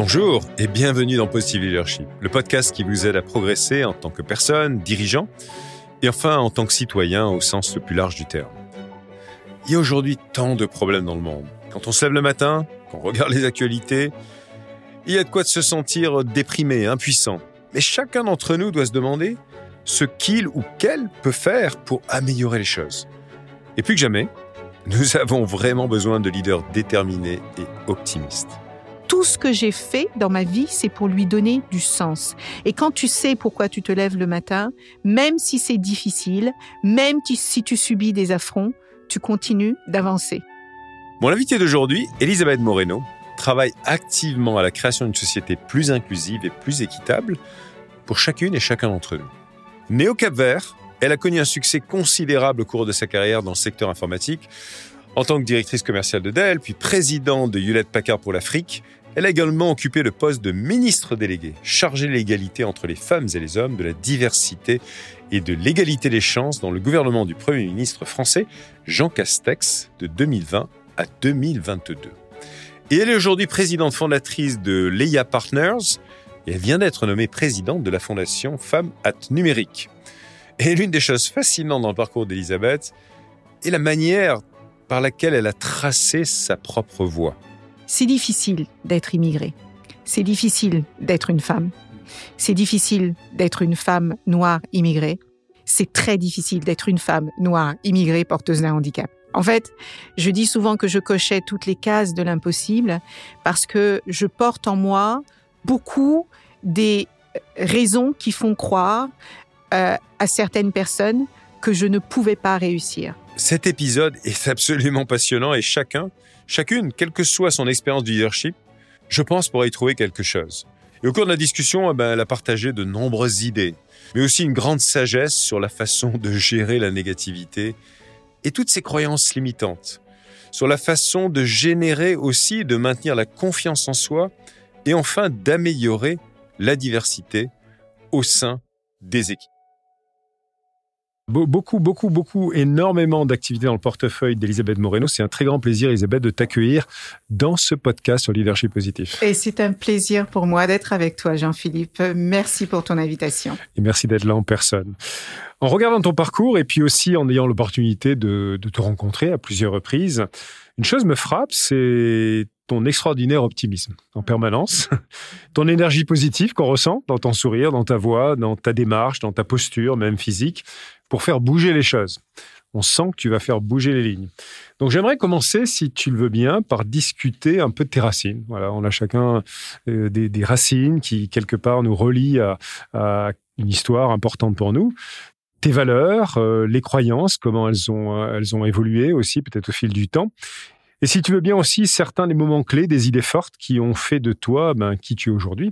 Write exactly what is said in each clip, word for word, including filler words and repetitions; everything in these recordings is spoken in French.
Bonjour et bienvenue dans Positive Leadership, le podcast qui vous aide à progresser en tant que personne, dirigeant et enfin en tant que citoyen au sens le plus large du terme. Il y a aujourd'hui tant de problèmes dans le monde. Quand on se lève le matin, qu'on regarde les actualités, il y a de quoi de se sentir déprimé, impuissant. Mais chacun d'entre nous doit se demander ce qu'il ou qu'elle peut faire pour améliorer les choses. Et plus que jamais, nous avons vraiment besoin de leaders déterminés et optimistes. Tout ce que j'ai fait dans ma vie, c'est pour lui donner du sens. Et quand tu sais pourquoi tu te lèves le matin, même si c'est difficile, même si tu subis des affronts, tu continues d'avancer. Mon invité d'aujourd'hui, Elisabeth Moreno, travaille activement à la création d'une société plus inclusive et plus équitable pour chacune et chacun d'entre nous. Née au Cap-Vert, elle a connu un succès considérable au cours de sa carrière dans le secteur informatique. En tant que directrice commerciale de Dell, puis présidente de Hewlett-Packard pour l'Afrique, elle a également occupé le poste de ministre délégué, chargé de l'égalité entre les femmes et les hommes, de la diversité et de l'égalité des chances dans le gouvernement du Premier ministre français, Jean Castex, de deux mille vingt à deux mille vingt-deux. Et elle est aujourd'hui présidente fondatrice de Leia Partners, et elle vient d'être nommée présidente de la fondation Femmes at Numérique. Et l'une des choses fascinantes dans le parcours d'Elisabeth est la manière par laquelle elle a tracé sa propre voie. C'est difficile d'être immigré. C'est difficile d'être une femme. C'est difficile d'être une femme noire immigrée. C'est très difficile d'être une femme noire immigrée porteuse d'un handicap. En fait, je dis souvent que je cochais toutes les cases de l'impossible parce que je porte en moi beaucoup des raisons qui font croire euh, à certaines personnes que je ne pouvais pas réussir. Cet épisode est absolument passionnant et chacun, chacune, quelle que soit son expérience de leadership, je pense pourra y trouver quelque chose. Et au cours de la discussion, eh ben, elle a partagé de nombreuses idées, mais aussi une grande sagesse sur la façon de gérer la négativité et toutes ces croyances limitantes, sur la façon de générer aussi, de maintenir la confiance en soi et enfin d'améliorer la diversité au sein des équipes. Beaucoup, beaucoup, beaucoup, énormément d'activités dans le portefeuille d'Elisabeth Moreno. C'est un très grand plaisir, Elisabeth, de t'accueillir dans ce podcast sur le leadership positif. Et c'est un plaisir pour moi d'être avec toi, Jean-Philippe. Merci pour ton invitation. Et merci d'être là en personne. En regardant ton parcours et puis aussi en ayant l'opportunité de, de te rencontrer à plusieurs reprises, une chose me frappe, c'est ton extraordinaire optimisme en permanence, ton énergie positive qu'on ressent dans ton sourire, dans ta voix, dans ta démarche, dans ta posture, même physique, pour faire bouger les choses. On sent que tu vas faire bouger les lignes. Donc j'aimerais commencer, si tu le veux bien, par discuter un peu de tes racines. Voilà, on a chacun euh, des, des racines qui, quelque part, nous relient à, à une histoire importante pour nous. Tes valeurs, euh, les croyances, comment elles ont, euh, elles ont évolué aussi, peut-être au fil du temps. Et si tu veux bien aussi, certains des moments clés, des idées fortes qui ont fait de toi ben, qui tu es aujourd'hui.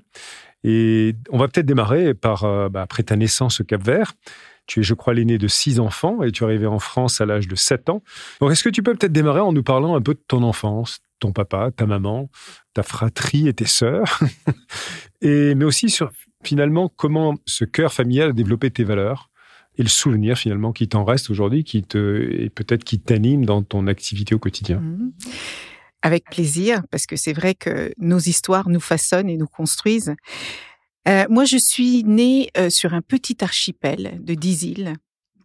Et on va peut-être démarrer par, euh, ben, après ta naissance au Cap-Vert. Tu es, je crois, l'aîné de six enfants et tu es arrivé en France à l'âge de sept ans. Donc, est-ce que tu peux peut-être démarrer en nous parlant un peu de ton enfance, ton papa, ta maman, ta fratrie et tes sœurs, et, mais aussi sur, finalement, comment ce cœur familial a développé tes valeurs et le souvenir, finalement, qui t'en reste aujourd'hui, qui te, et peut-être qui t'anime dans ton activité au quotidien. Mmh. Avec plaisir, parce que c'est vrai que nos histoires nous façonnent et nous construisent. Euh, moi, je suis née euh, sur un petit archipel de dix îles,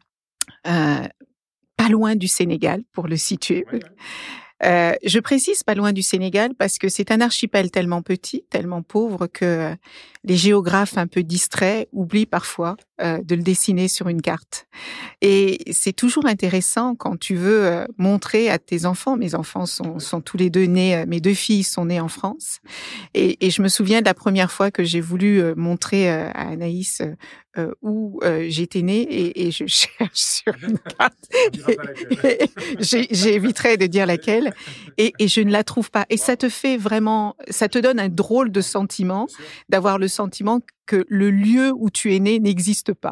euh, pas loin du Sénégal, pour le situer. Euh, je précise pas loin du Sénégal parce que c'est un archipel tellement petit, tellement pauvre que euh, les géographes un peu distraits oublient parfois euh, de le dessiner sur une carte. Et c'est toujours intéressant quand tu veux euh, montrer à tes enfants. Mes enfants sont, sont tous les deux nés, euh, mes deux filles sont nées en France. Et, et je me souviens de la première fois que j'ai voulu euh, montrer euh, à Anaïs euh, euh, où euh, j'étais née et, et je cherche sur une carte. Et, et, j'ai, j'éviterai de dire laquelle. Et, et je ne la trouve pas. Et ça te fait vraiment, ça te donne un drôle de sentiment d'avoir le sentiment que le lieu où tu es né n'existe pas.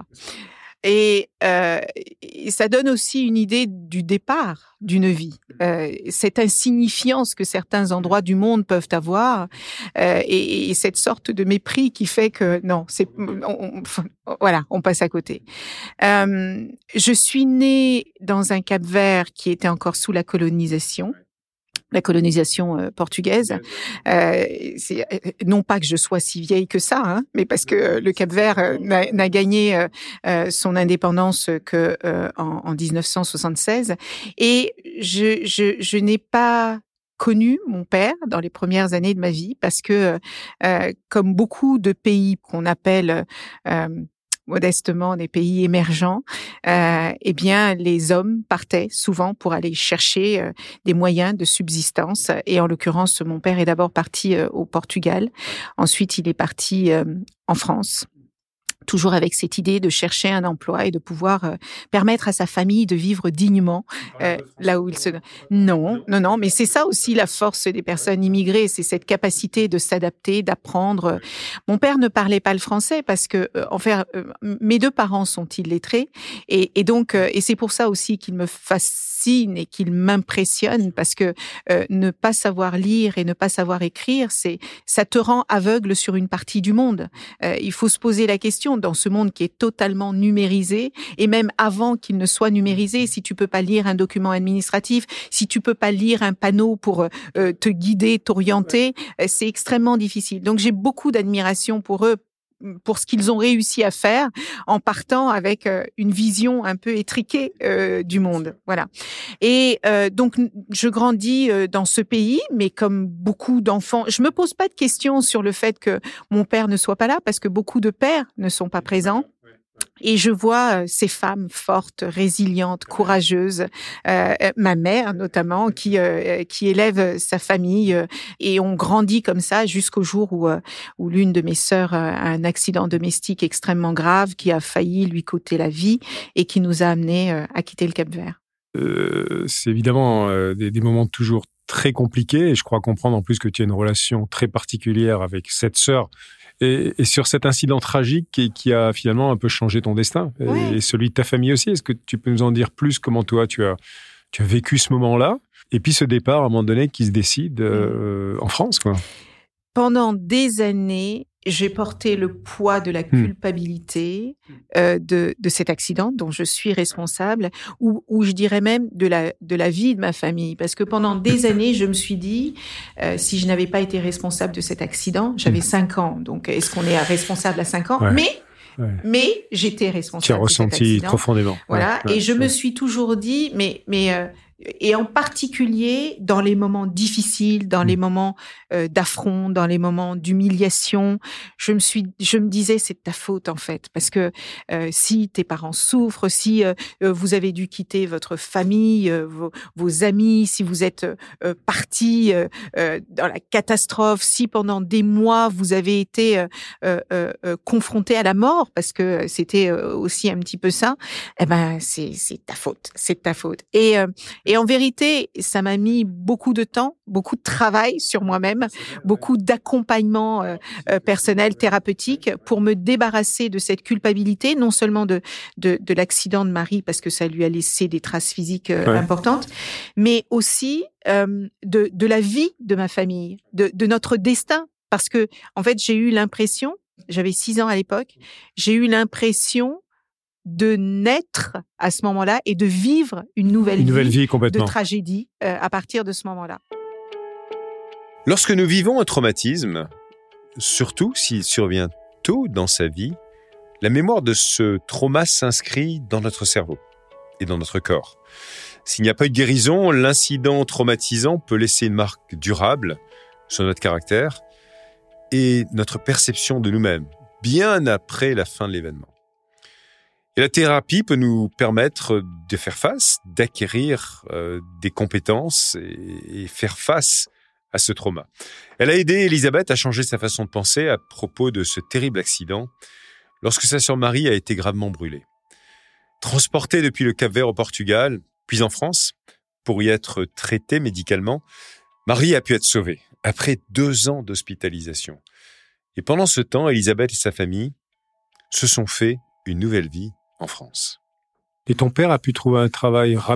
Et, euh, et ça donne aussi une idée du départ d'une vie, euh, cette insignifiance que certains endroits du monde peuvent avoir, euh, et, et cette sorte de mépris qui fait que non, c'est, on, on, voilà, on passe à côté. Euh, je suis née dans un Cap-Vert qui était encore sous la colonisation. la colonisation euh, portugaise. Euh, c'est, non pas que je sois si vieille que ça, hein, mais parce que le Cap-Vert euh, n'a, n'a gagné euh, euh, son indépendance que euh, en, en dix-neuf cent soixante-seize. Et je, je, je n'ai pas connu mon père dans les premières années de ma vie parce que, euh, comme beaucoup de pays qu'on appelle euh, modestement des pays émergents, euh, eh bien, les hommes partaient souvent pour aller chercher euh, des moyens de subsistance. Et en l'occurrence, mon père est d'abord parti euh, au Portugal. Ensuite, il est parti euh, en France. Toujours avec cette idée de chercher un emploi et de pouvoir euh, permettre à sa famille de vivre dignement euh, là où il se... Non, non, non, mais c'est ça aussi la force des personnes immigrées, c'est cette capacité de s'adapter, d'apprendre. Mon père ne parlait pas le français parce que, euh, en fait, euh, mes deux parents sont illettrés et, et donc, euh, et c'est pour ça aussi qu'il me fascine et qu'il m'impressionne parce que euh, ne pas savoir lire et ne pas savoir écrire, c'est, ça te rend aveugle sur une partie du monde. Euh, il faut se poser la question dans ce monde qui est totalement numérisé, et même avant qu'il ne soit numérisé, si tu peux pas lire un document administratif, si tu peux pas lire un panneau pour euh, te guider, t'orienter, euh, c'est extrêmement difficile. Donc j'ai beaucoup d'admiration pour eux, pour ce qu'ils ont réussi à faire en partant avec euh, une vision un peu étriquée euh, du monde. Voilà. Et euh, donc, je grandis euh, dans ce pays, mais comme beaucoup d'enfants, je me pose pas de questions sur le fait que mon père ne soit pas là, parce que beaucoup de pères ne sont pas présents. Et je vois euh, ces femmes fortes, résilientes, courageuses, euh, ma mère notamment, qui euh, qui élève sa famille, euh, et on grandit comme ça jusqu'au jour où euh, où l'une de mes sœurs a un accident domestique extrêmement grave qui a failli lui coûter la vie et qui nous a amenés euh, à quitter le Cap-Vert. Euh, c'est évidemment euh, des, des moments toujours très compliqués, et je crois comprendre en plus que tu as une relation très particulière avec cette sœur. Et, et sur cet incident tragique qui, qui a finalement un peu changé ton destin, ouais. et, et celui de ta famille aussi. Est-ce que tu peux nous en dire plus, comment toi tu as, tu as vécu ce moment-là, et puis ce départ à un moment donné qui se décide euh, en France, quoi. Pendant des années, j'ai porté le poids de la culpabilité euh, de, de cet accident dont je suis responsable, ou, ou je dirais même de la, de la vie de ma famille. Parce que pendant des années, je me suis dit, euh, si je n'avais pas été responsable de cet accident, j'avais cinq ans. Donc, est-ce qu'on est responsable à cinq ans ? Ouais. Mais, Ouais. mais j'étais responsable tu as de cet ressenti accident. profondément. Voilà. Ouais. Et je ouais. me suis toujours dit, mais, mais euh, et en particulier dans les moments difficiles, dans mmh. les moments euh, d'affront, dans les moments d'humiliation, je me suis, je me disais, c'est de ta faute en fait, parce que euh, si tes parents souffrent, si euh, vous avez dû quitter votre famille, euh, vos, vos amis, si vous êtes euh, partis euh, euh, dans la catastrophe, si pendant des mois vous avez été euh, euh, euh, confrontés à la mort, parce que c'était euh, aussi un petit peu ça, eh ben c'est c'est ta faute, c'est de ta faute. Et euh, Et en vérité, ça m'a mis beaucoup de temps, beaucoup de travail sur moi-même, beaucoup d'accompagnement euh, euh, personnel, thérapeutique, pour me débarrasser de cette culpabilité, non seulement de, de, de l'accident de Marie, parce que ça lui a laissé des traces physiques euh, ouais. importantes, mais aussi euh, de, de la vie de ma famille, de, de notre destin. Parce que, en fait, j'ai eu l'impression, j'avais six ans à l'époque, j'ai eu l'impression de naître à ce moment-là et de vivre une nouvelle, une nouvelle vie, vie complètement. de tragédie euh, à partir de ce moment-là. Lorsque nous vivons un traumatisme, surtout s'il survient tôt dans sa vie, la mémoire de ce trauma s'inscrit dans notre cerveau et dans notre corps. S'il n'y a pas eu de guérison, l'incident traumatisant peut laisser une marque durable sur notre caractère et notre perception de nous-mêmes, bien après la fin de l'événement. Et la thérapie peut nous permettre de faire face, d'acquérir euh, des compétences et, et faire face à ce trauma. Elle a aidé Elisabeth à changer sa façon de penser à propos de ce terrible accident lorsque sa sœur Marie a été gravement brûlée. Transportée depuis le Cap-Vert au Portugal, puis en France, pour y être traitée médicalement, Marie a pu être sauvée après deux ans d'hospitalisation. Et pendant ce temps, Elisabeth et sa famille se sont fait une nouvelle vie en France. Et ton père a pu trouver un travail rapidement ? Oui,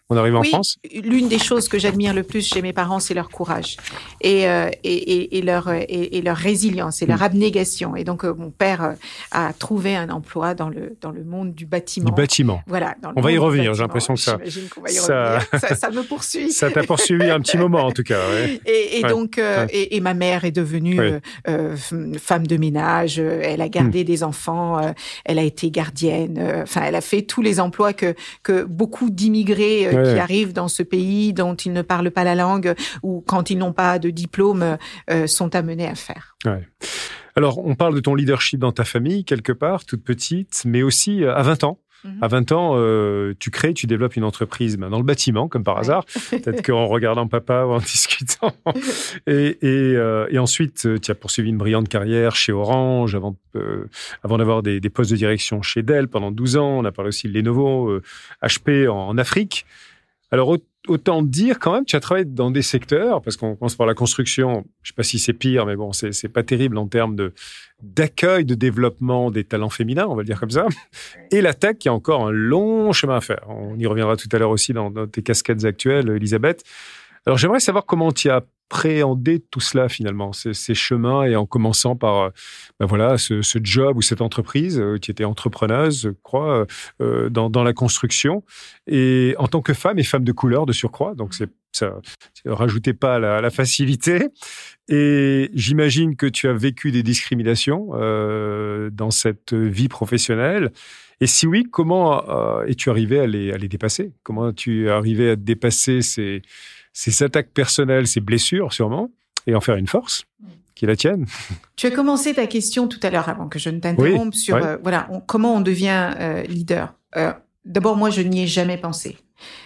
On arrive en oui, France. L'une des choses que j'admire le plus chez mes parents, c'est leur courage et, euh, et, et, et, leur, et, et leur résilience et leur mmh. abnégation. Et donc, euh, mon père euh, a trouvé un emploi dans le, dans le monde du bâtiment. Du bâtiment. Voilà. Dans le On va y revenir, j'ai l'impression que ça... J'imagine qu'on va y ça... revenir. Ça, ça me poursuit. Ça t'a poursuivi un petit moment, en tout cas. Ouais. Et, et ouais. donc, euh, ouais. et, et ma mère est devenue ouais. euh, femme de ménage. Elle a gardé mmh. des enfants. Euh, elle a été gardienne. Enfin, euh, elle a fait tous les emplois que, que beaucoup d'immigrés euh, ouais. qui arrivent dans ce pays dont ils ne parlent pas la langue ou quand ils n'ont pas de diplôme euh, sont amenés à faire. Ouais. Alors, on parle de ton leadership dans ta famille, quelque part, toute petite, mais aussi à vingt ans. Mm-hmm. À vingt ans, euh, tu crées, tu développes une entreprise ben, dans le bâtiment, comme par ouais. hasard. Peut-être qu'en regardant papa ou en discutant. Et, et, euh, et ensuite, tu as poursuivi une brillante carrière chez Orange, avant, euh, avant d'avoir des, des postes de direction chez Dell pendant douze ans. On a parlé aussi de Lenovo, euh, H P en, en Afrique. Alors, autant dire quand même, tu as travaillé dans des secteurs, parce qu'on commence par la construction, je ne sais pas si c'est pire, mais bon, c'est, c'est pas terrible en termes de, d'accueil, de développement des talents féminins, on va le dire comme ça, et la tech qui a encore un long chemin à faire. On y reviendra tout à l'heure aussi dans, dans tes casquettes actuelles, Elisabeth. Alors, j'aimerais savoir comment tu as appréhendé tout cela finalement, ces, ces chemins, et en commençant par ben voilà, ce, ce job ou cette entreprise, euh, qui était entrepreneuse, je crois, euh, dans, dans la construction, et en tant que femme et femme de couleur de surcroît, donc c'est, ça ne rajoutait pas la, la facilité. Et j'imagine que tu as vécu des discriminations euh, dans cette vie professionnelle. Et si oui, comment euh, es-tu arrivé à les, à les dépasser ? Comment tu es arrivé à dépasser ces, ces attaques personnelles, ces blessures sûrement, et en faire une force qui est la tienne ? Tu as commencé ta question tout à l'heure, avant que je ne t'interrompe, oui, sur ouais. euh, voilà, on, comment on devient euh, leader. Euh, d'abord, moi, je n'y ai jamais pensé.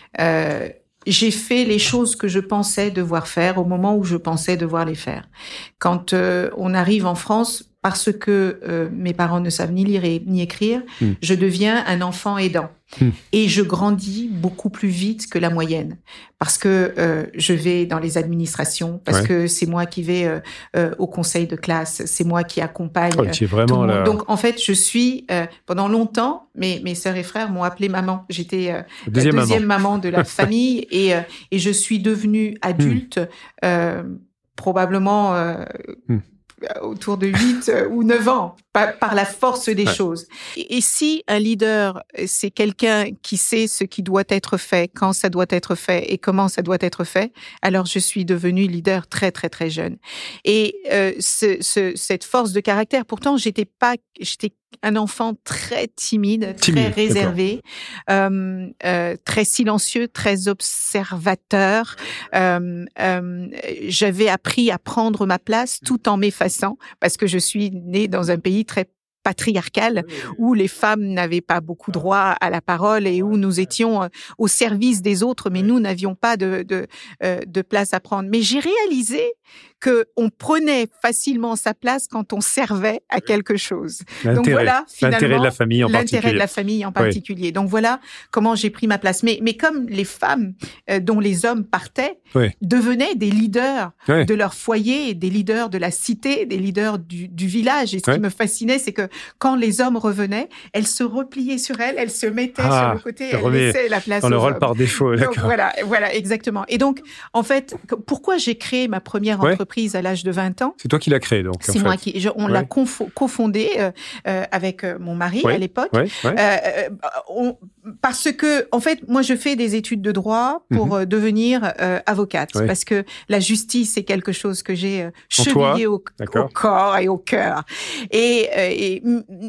Euh, J'ai fait les choses que je pensais devoir faire au moment où je pensais devoir les faire. Quand euh, on arrive en France, parce que euh, mes parents ne savent ni lire et, ni écrire, mmh. je deviens un enfant aidant. Mmh. Et je grandis beaucoup plus vite que la moyenne. Parce que euh, je vais dans les administrations, parce ouais. que c'est moi qui vais euh, euh, au conseil de classe, c'est moi qui accompagne oh, tu es vraiment tout le monde. La... Donc, en fait, je suis... Euh, pendant longtemps, mes, mes sœurs et frères m'ont appelée maman. J'étais euh, deuxième, la deuxième maman, maman de la famille. et, euh, et je suis devenue adulte, mmh. euh, probablement... Euh, mmh. autour de huit ou neuf ans, par, par la force des ouais. choses. Et, et si un leader, c'est quelqu'un qui sait ce qui doit être fait, quand ça doit être fait et comment ça doit être fait, alors je suis devenue leader très, très, très jeune. Et euh, ce, ce, cette force de caractère, pourtant, j'étais pas, j'étais un enfant très timide, timide très réservé, euh, euh, très silencieux, très observateur. Euh, euh, j'avais appris à prendre ma place tout en m'effaçant, parce que je suis née dans un pays très patriarcal, où les femmes n'avaient pas beaucoup droit à la parole et où nous étions au service des autres, mais nous n'avions pas de, de, de place à prendre. Mais j'ai réalisé qu'on prenait facilement sa place quand on servait à quelque chose. L'intérêt, Donc voilà, finalement, l'intérêt de la famille en l'intérêt particulier. de la famille en particulier. Oui. Donc voilà comment j'ai pris ma place. Mais, mais comme les femmes euh, dont les hommes partaient oui. devenaient des leaders oui. de leur foyer, des leaders de la cité, des leaders du, du village. Et ce oui. qui me fascinait, c'est que quand les hommes revenaient, elles se repliaient sur elles, elles se mettaient ah, sur le côté, elles laissaient la place dans aux le rôle hommes. Par défaut, d'accord. Donc, voilà, voilà, exactement. Et donc, en fait, pourquoi j'ai créé ma première ouais. entreprise à l'âge de vingt ans ? C'est toi qui l'as créée, donc. C'est en moi fait. qui, je, on ouais. l'a confo- cofondée euh, euh, avec euh, mon mari ouais. à l'époque, ouais. Ouais. Euh, on, parce que, en fait, moi, je fais des études de droit pour mm-hmm. euh, devenir euh, avocate, ouais. parce que la justice, c'est quelque chose que j'ai euh, chevillé au, au corps et au cœur. Et, euh, et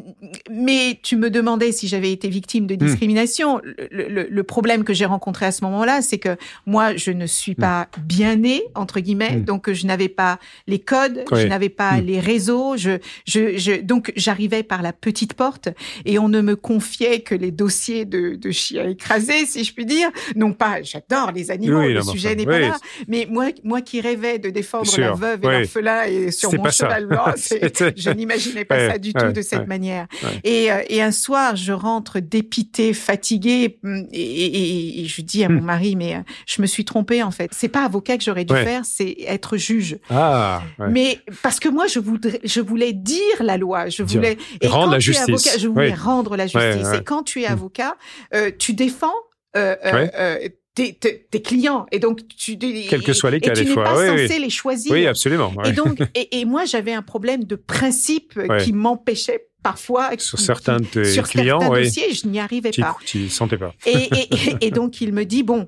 mais tu me demandais si j'avais été victime de discrimination. Mm. Le, le, le problème que j'ai rencontré à ce moment-là, c'est que moi, je ne suis pas mm. bien née, entre guillemets, mm. donc je n'avais pas les codes, oui. je n'avais pas mm. les réseaux, je, je, je, donc j'arrivais par la petite porte et on ne me confiait que les dossiers de, de chiens écrasés, si je puis dire. Non pas, j'adore les animaux, oui, le non, sujet enfin, n'est oui. pas là, mais moi, moi qui rêvais de défendre Sûr. la veuve et oui. l'orphelin et sur C'était mon cheval blanc, je n'imaginais pas ouais, ça du ouais, tout de cette ouais, manière. Ouais. Et, euh, et un soir, je rentre dépitée, fatiguée, et, et, et je dis à mon mari, mais euh, je me suis trompée en fait. C'est pas avocat que j'aurais dû ouais. faire, c'est être juge. Ah, ouais. Mais parce que moi, je voudrais, je voulais dire la loi, je voulais et rendre la justice. Avocat, je voulais oui. rendre la justice. Ouais, ouais. Et quand tu es avocat, euh, tu défends. Euh, ouais. euh, tes, tes, tes clients. Et donc, tu, quels que soient les cas, et tu des n'es fois. pas Oui, censé oui. les choisir. Oui, absolument. Ouais. Et donc, et, et moi, j'avais un problème de principe Ouais. qui m'empêchait parfois. Sur qui, certains de tes sur clients, certains oui. dossiers, je n'y arrivais Tu pas. ne sentais pas. Et, et, et, et donc, il me dit, bon,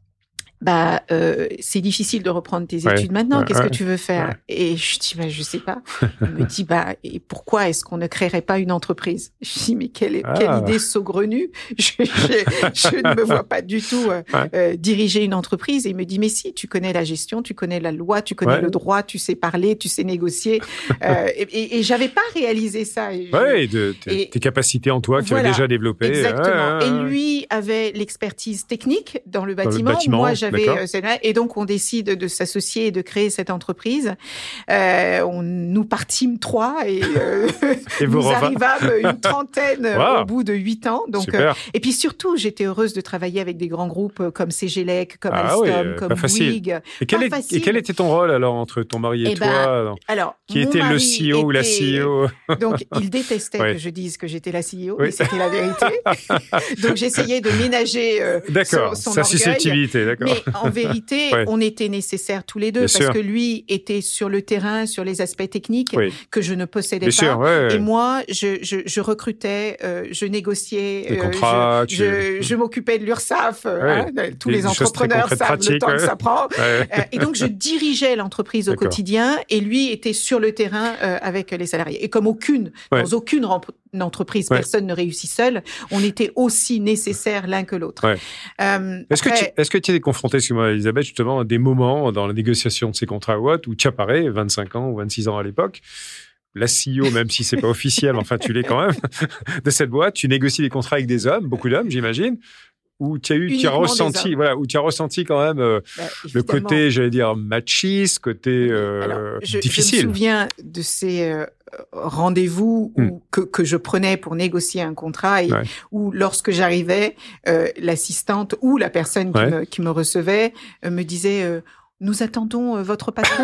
bah, euh, c'est difficile de reprendre tes Ouais, études maintenant. ouais, Qu'est-ce ouais, que tu veux faire? ouais. Et je dis, bah, je sais pas. Il me dit, bah, et pourquoi est-ce qu'on ne créerait pas une entreprise? Je dis, mais quelle, Ah. quelle idée saugrenue. Je, je, je ne me vois pas du tout euh, Ouais. euh, diriger une entreprise. Et il me dit, mais si, tu connais la gestion, tu connais la loi, tu connais Ouais. le droit, tu sais parler, tu sais négocier. euh, et, et, et j'avais pas réalisé ça. Et je- Oui, de, tes, et- tes capacités en toi que tu avais Voilà, déjà développées. Exactement. Ouais, ouais, Et ouais. lui avait l'expertise technique dans le Dans le bâtiment. bâtiment, Moi, j'avais d'accord. euh, celle-là. Et donc, on décide de s'associer et de créer cette entreprise. Euh, on, nous partîmes trois et, euh, Et vous nous reva- arrivâmes une trentaine Wow. au bout de huit ans. Donc, Super. euh, et puis surtout, j'étais heureuse de travailler avec des grands groupes comme C G L E C, comme Ah Alstom, oui, euh, comme pas facile. Bouygues. Et quel, pas est, facile. et quel était ton rôle alors entre ton mari et Eh toi ben, alors Alors, Qui mon était le mari C E O ou la était- C E O Donc, il détestait Ouais. que je dise que j'étais la C E O, Oui. mais c'était la vérité. Donc, j'essayais de ménager euh, D'accord, son, son sa orgueil. susceptibilité, d'accord. Mais en vérité, Ouais. on était nécessaires tous les deux Bien parce sûr. que lui était sur le terrain, sur les aspects techniques Oui. que je ne possédais Bien pas. sûr, ouais, ouais. Et moi, je, je, je recrutais, euh, je négociais, Les euh, contrats, je, tu- je, je m'occupais de l'URSSAF. euh, Ouais. hein, tous Des- les des choses très entrepreneurs concrètes, savent pratiques, le temps ouais. que ça prend. Ouais. Euh, et donc, je dirigeais l'entreprise au D'accord. quotidien et lui était sur le terrain euh, avec les salariés. Et comme aucune, Ouais. dans aucune rem- entreprise, Ouais. personne ne réussit seul, on était aussi nécessaires l'un que l'autre. Ouais. Euh, Est-ce que, tu, après- est-ce que tu es confronté, excuse-moi Elisabeth, justement, à des moments dans la négociation de ces contrats ou autres où tu apparais, vingt-cinq ans ou vingt-six ans à l'époque, la C E O, même si c'est pas officiel, enfin tu l'es quand même, de cette boîte, tu négocies des contrats avec des hommes, beaucoup d'hommes, j'imagine, où tu as eu, tu as Uniquement des ressenti, hommes. voilà, où tu as ressenti quand même euh, bah, le évidemment. côté, j'allais dire, machiste, côté euh, Alors, je, difficile. Je me souviens de ces euh, rendez-vous où, Hmm. que, que je prenais pour négocier un contrat et Ouais. où, lorsque j'arrivais, euh, l'assistante ou la personne qui, Ouais. me, qui me recevait euh, me disait euh, nous attendons euh, votre patron.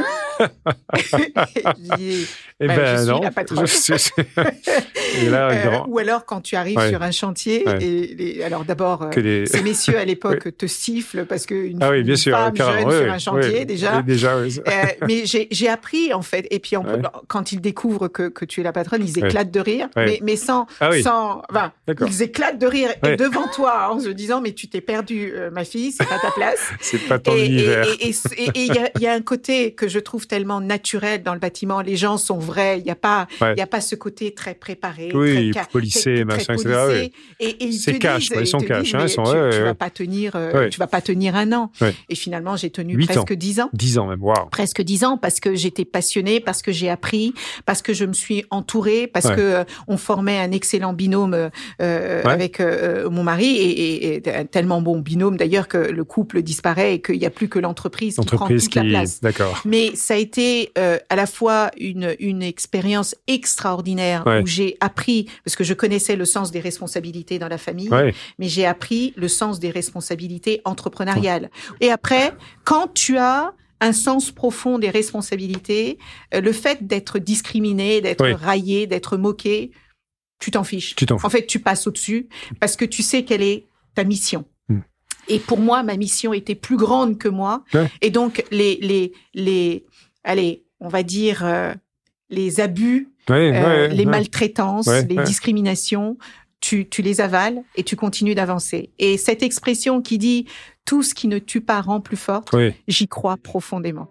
Je dis, Eh ben, ben je suis non. la patronne. Je sais- Et là, Euh, grand- ou alors quand tu arrives Ouais. sur un chantier Ouais. et les, alors d'abord euh, que les... ces messieurs à l'époque te sifflent parce que une, Ah oui, bien une sûr, femme carrément, jeune ouais, sur ouais, un chantier ouais. déjà. Et déjà, ouais, ça- Euh, mais j'ai, j'ai appris en fait. Et puis en- Ouais. quand ils découvrent que, que tu es la patronne, ils Ouais. éclatent de rire, Ouais. mais, mais sans, Ah oui. sans, enfin, D'accord. ils éclatent de rire Ouais. et devant toi en se disant mais tu t'es perdue, euh, ma fille, c'est pas ta place. c'est pas ton Et et- univers. et- et- et- et il y a, il y a un côté que je trouve tellement naturel dans le bâtiment. Les gens sont vrais. Il y a pas, Ouais. il y a pas ce côté très préparé, Oui, très ca- polissé, très- très machin, et cetera, polissé. oui. Et, et ils C'est te cash, disent, quoi, ils ils sont te cash, disent, hein, mais ils sont- tu, ouais, tu ouais. vas pas tenir, euh, Ouais. tu vas pas tenir un an. Ouais. Et finalement, j'ai tenu Huit presque ans. dix ans. Dix ans même, waouh. Presque dix ans parce que j'étais passionnée, parce que j'ai appris, parce que je me suis entourée, parce Ouais. que euh, on formait un excellent binôme euh, Ouais. avec euh, mon mari et, et, et un tellement bon binôme d'ailleurs que le couple disparaît et qu'il n'y a plus que l'entreprise qui prend Entreprise toute qui... la place. D'accord. Mais ça a été euh, à la fois une, une expérience extraordinaire Ouais. où j'ai appris, parce que je connaissais le sens des responsabilités dans la famille, Ouais. mais j'ai appris le sens des responsabilités entrepreneuriales. Et après, quand tu as un sens profond des responsabilités, euh, le fait d'être discriminé, d'être Oui. raillé, d'être moqué, tu t'en fiches. Tu t'en fous. En fait, tu passes au-dessus parce que tu sais quelle est ta mission. Hmm. Et pour moi, ma mission était plus grande que moi. Ouais. Et donc, les, les, les, allez, on va dire, euh, les abus, Ouais, euh, ouais, les ouais. maltraitances, Ouais, les ouais. discriminations, tu, tu les avales et tu continues d'avancer. Et cette expression qui dit « tout ce qui ne tue pas rend plus forte Oui. », j'y crois profondément.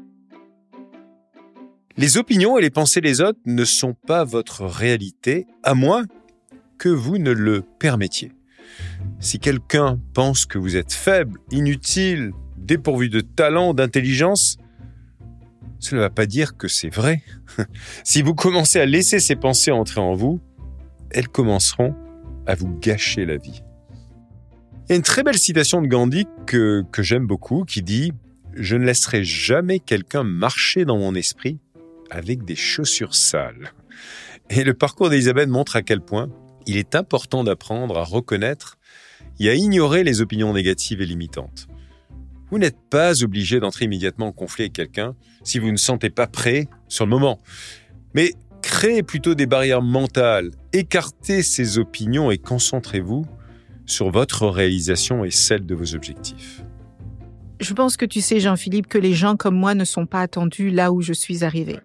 Les opinions et les pensées des autres ne sont pas votre réalité, à moins que vous ne le permettiez. Si quelqu'un pense que vous êtes faible, inutile, dépourvu de talent, d'intelligence, cela ne va pas dire que c'est vrai. Si vous commencez à laisser ces pensées entrer en vous, elles commenceront à vous gâcher la vie. Il y a une très belle citation de Gandhi que, que j'aime beaucoup qui dit « Je ne laisserai jamais quelqu'un marcher dans mon esprit avec des chaussures sales. » Et le parcours d'Elisabeth montre à quel point il est important d'apprendre à reconnaître et à ignorer les opinions négatives et limitantes. Vous n'êtes pas obligé d'entrer immédiatement en conflit avec quelqu'un si vous ne sentez pas prêt sur le moment. Mais créez plutôt des barrières mentales, écartez ces opinions et concentrez-vous sur votre réalisation et celle de vos objectifs. je pense que tu sais, Jean-Philippe, que les gens comme moi ne sont pas attendus là où je suis arrivée.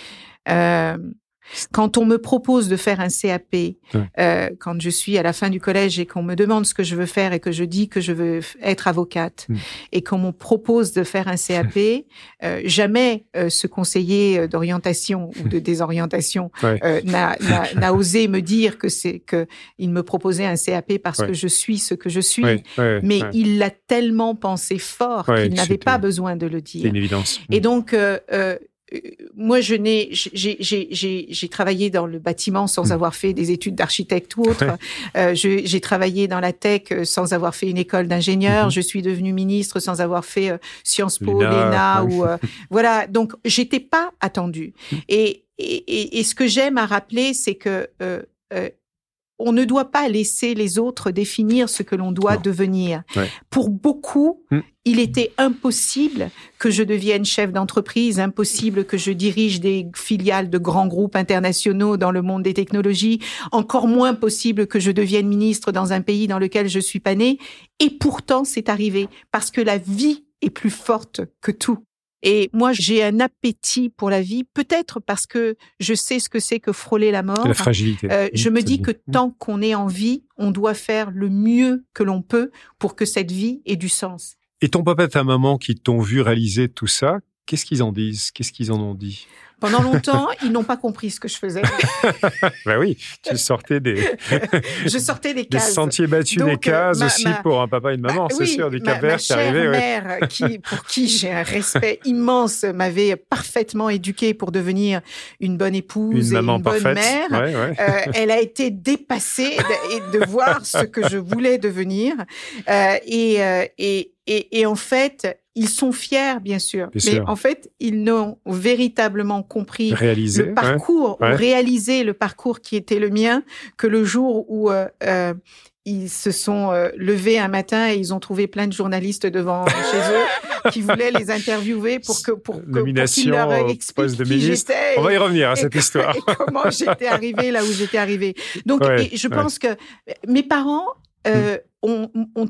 Euh, Quand on me propose de faire un C A P, ouais. euh, quand je suis à la fin du collège et qu'on me demande ce que je veux faire et que je dis que je veux être avocate mmh. et qu'on me propose de faire un C A P, euh, jamais euh, ce conseiller d'orientation ou de désorientation ouais. euh, n'a, n'a, n'a osé me dire que c'est que il me proposait un C A P parce ouais. que je suis ce que je suis. Ouais. Ouais. Mais ouais. il l'a tellement pensé fort ouais, qu'il n'avait pas besoin de le dire. C'est une évidence. Et donc euh, euh, moi, je n'ai, j'ai, j'ai, j'ai, j'ai travaillé dans le bâtiment sans mmh. avoir fait des études d'architecte ou autre. Euh, je, j'ai travaillé dans la tech sans avoir fait une école d'ingénieur. Mmh. Je suis devenue ministre sans avoir fait euh, Sciences Po, l'E N A ou euh, voilà. Donc, j'étais pas attendue. Mmh. Et, et, et ce que j'aime à rappeler, c'est que euh, euh, on ne doit pas laisser les autres définir ce que l'on doit non. devenir. Ouais. Pour beaucoup, mmh. il était impossible que je devienne chef d'entreprise, impossible que je dirige des filiales de grands groupes internationaux dans le monde des technologies, encore moins possible que je devienne ministre dans un pays dans lequel je suis pas née. Et pourtant, c'est arrivé parce que la vie est plus forte que tout. Et moi, j'ai un appétit pour la vie, peut-être parce que je sais ce que c'est que frôler la mort. La fragilité. Euh, je me dis que tant qu'on est en vie, on doit faire le mieux que l'on peut pour que cette vie ait du sens. Et ton papa et ta maman qui t'ont vu réaliser tout ça, qu'est-ce qu'ils en disent? Qu'est-ce qu'ils en ont dit? Pendant longtemps, ils n'ont pas compris ce que je faisais. Ben oui, tu sortais des... je sortais des cases. Des sentiers battus, donc, des cases ma, aussi ma... pour un papa et une maman, bah, c'est oui, sûr, du Cap-Vert qui arrivait. Ma chère mère, ouais. qui, pour qui j'ai un respect immense, m'avait parfaitement éduquée pour devenir une bonne épouse une et maman une parfaite. bonne mère. Ouais, ouais. Euh, elle a été dépassée de, de voir ce que je voulais devenir. Euh, et, euh, et, et, et en fait... Ils sont fiers, bien sûr, bien mais sûr. En fait, ils n'ont véritablement compris réalisé, le parcours, ouais, ou ouais. réalisé le parcours qui était le mien, que le jour où euh, euh, ils se sont euh, levés un matin et ils ont trouvé plein de journalistes devant chez eux qui voulaient les interviewer pour que pour, que, pour qu'ils leur expliquent de qui ministre. j'étais. On va y revenir à cette et, histoire. Et comment j'étais arrivée là où j'étais arrivée. Donc, ouais, et je ouais. pense que mes parents euh, mmh. ont, ont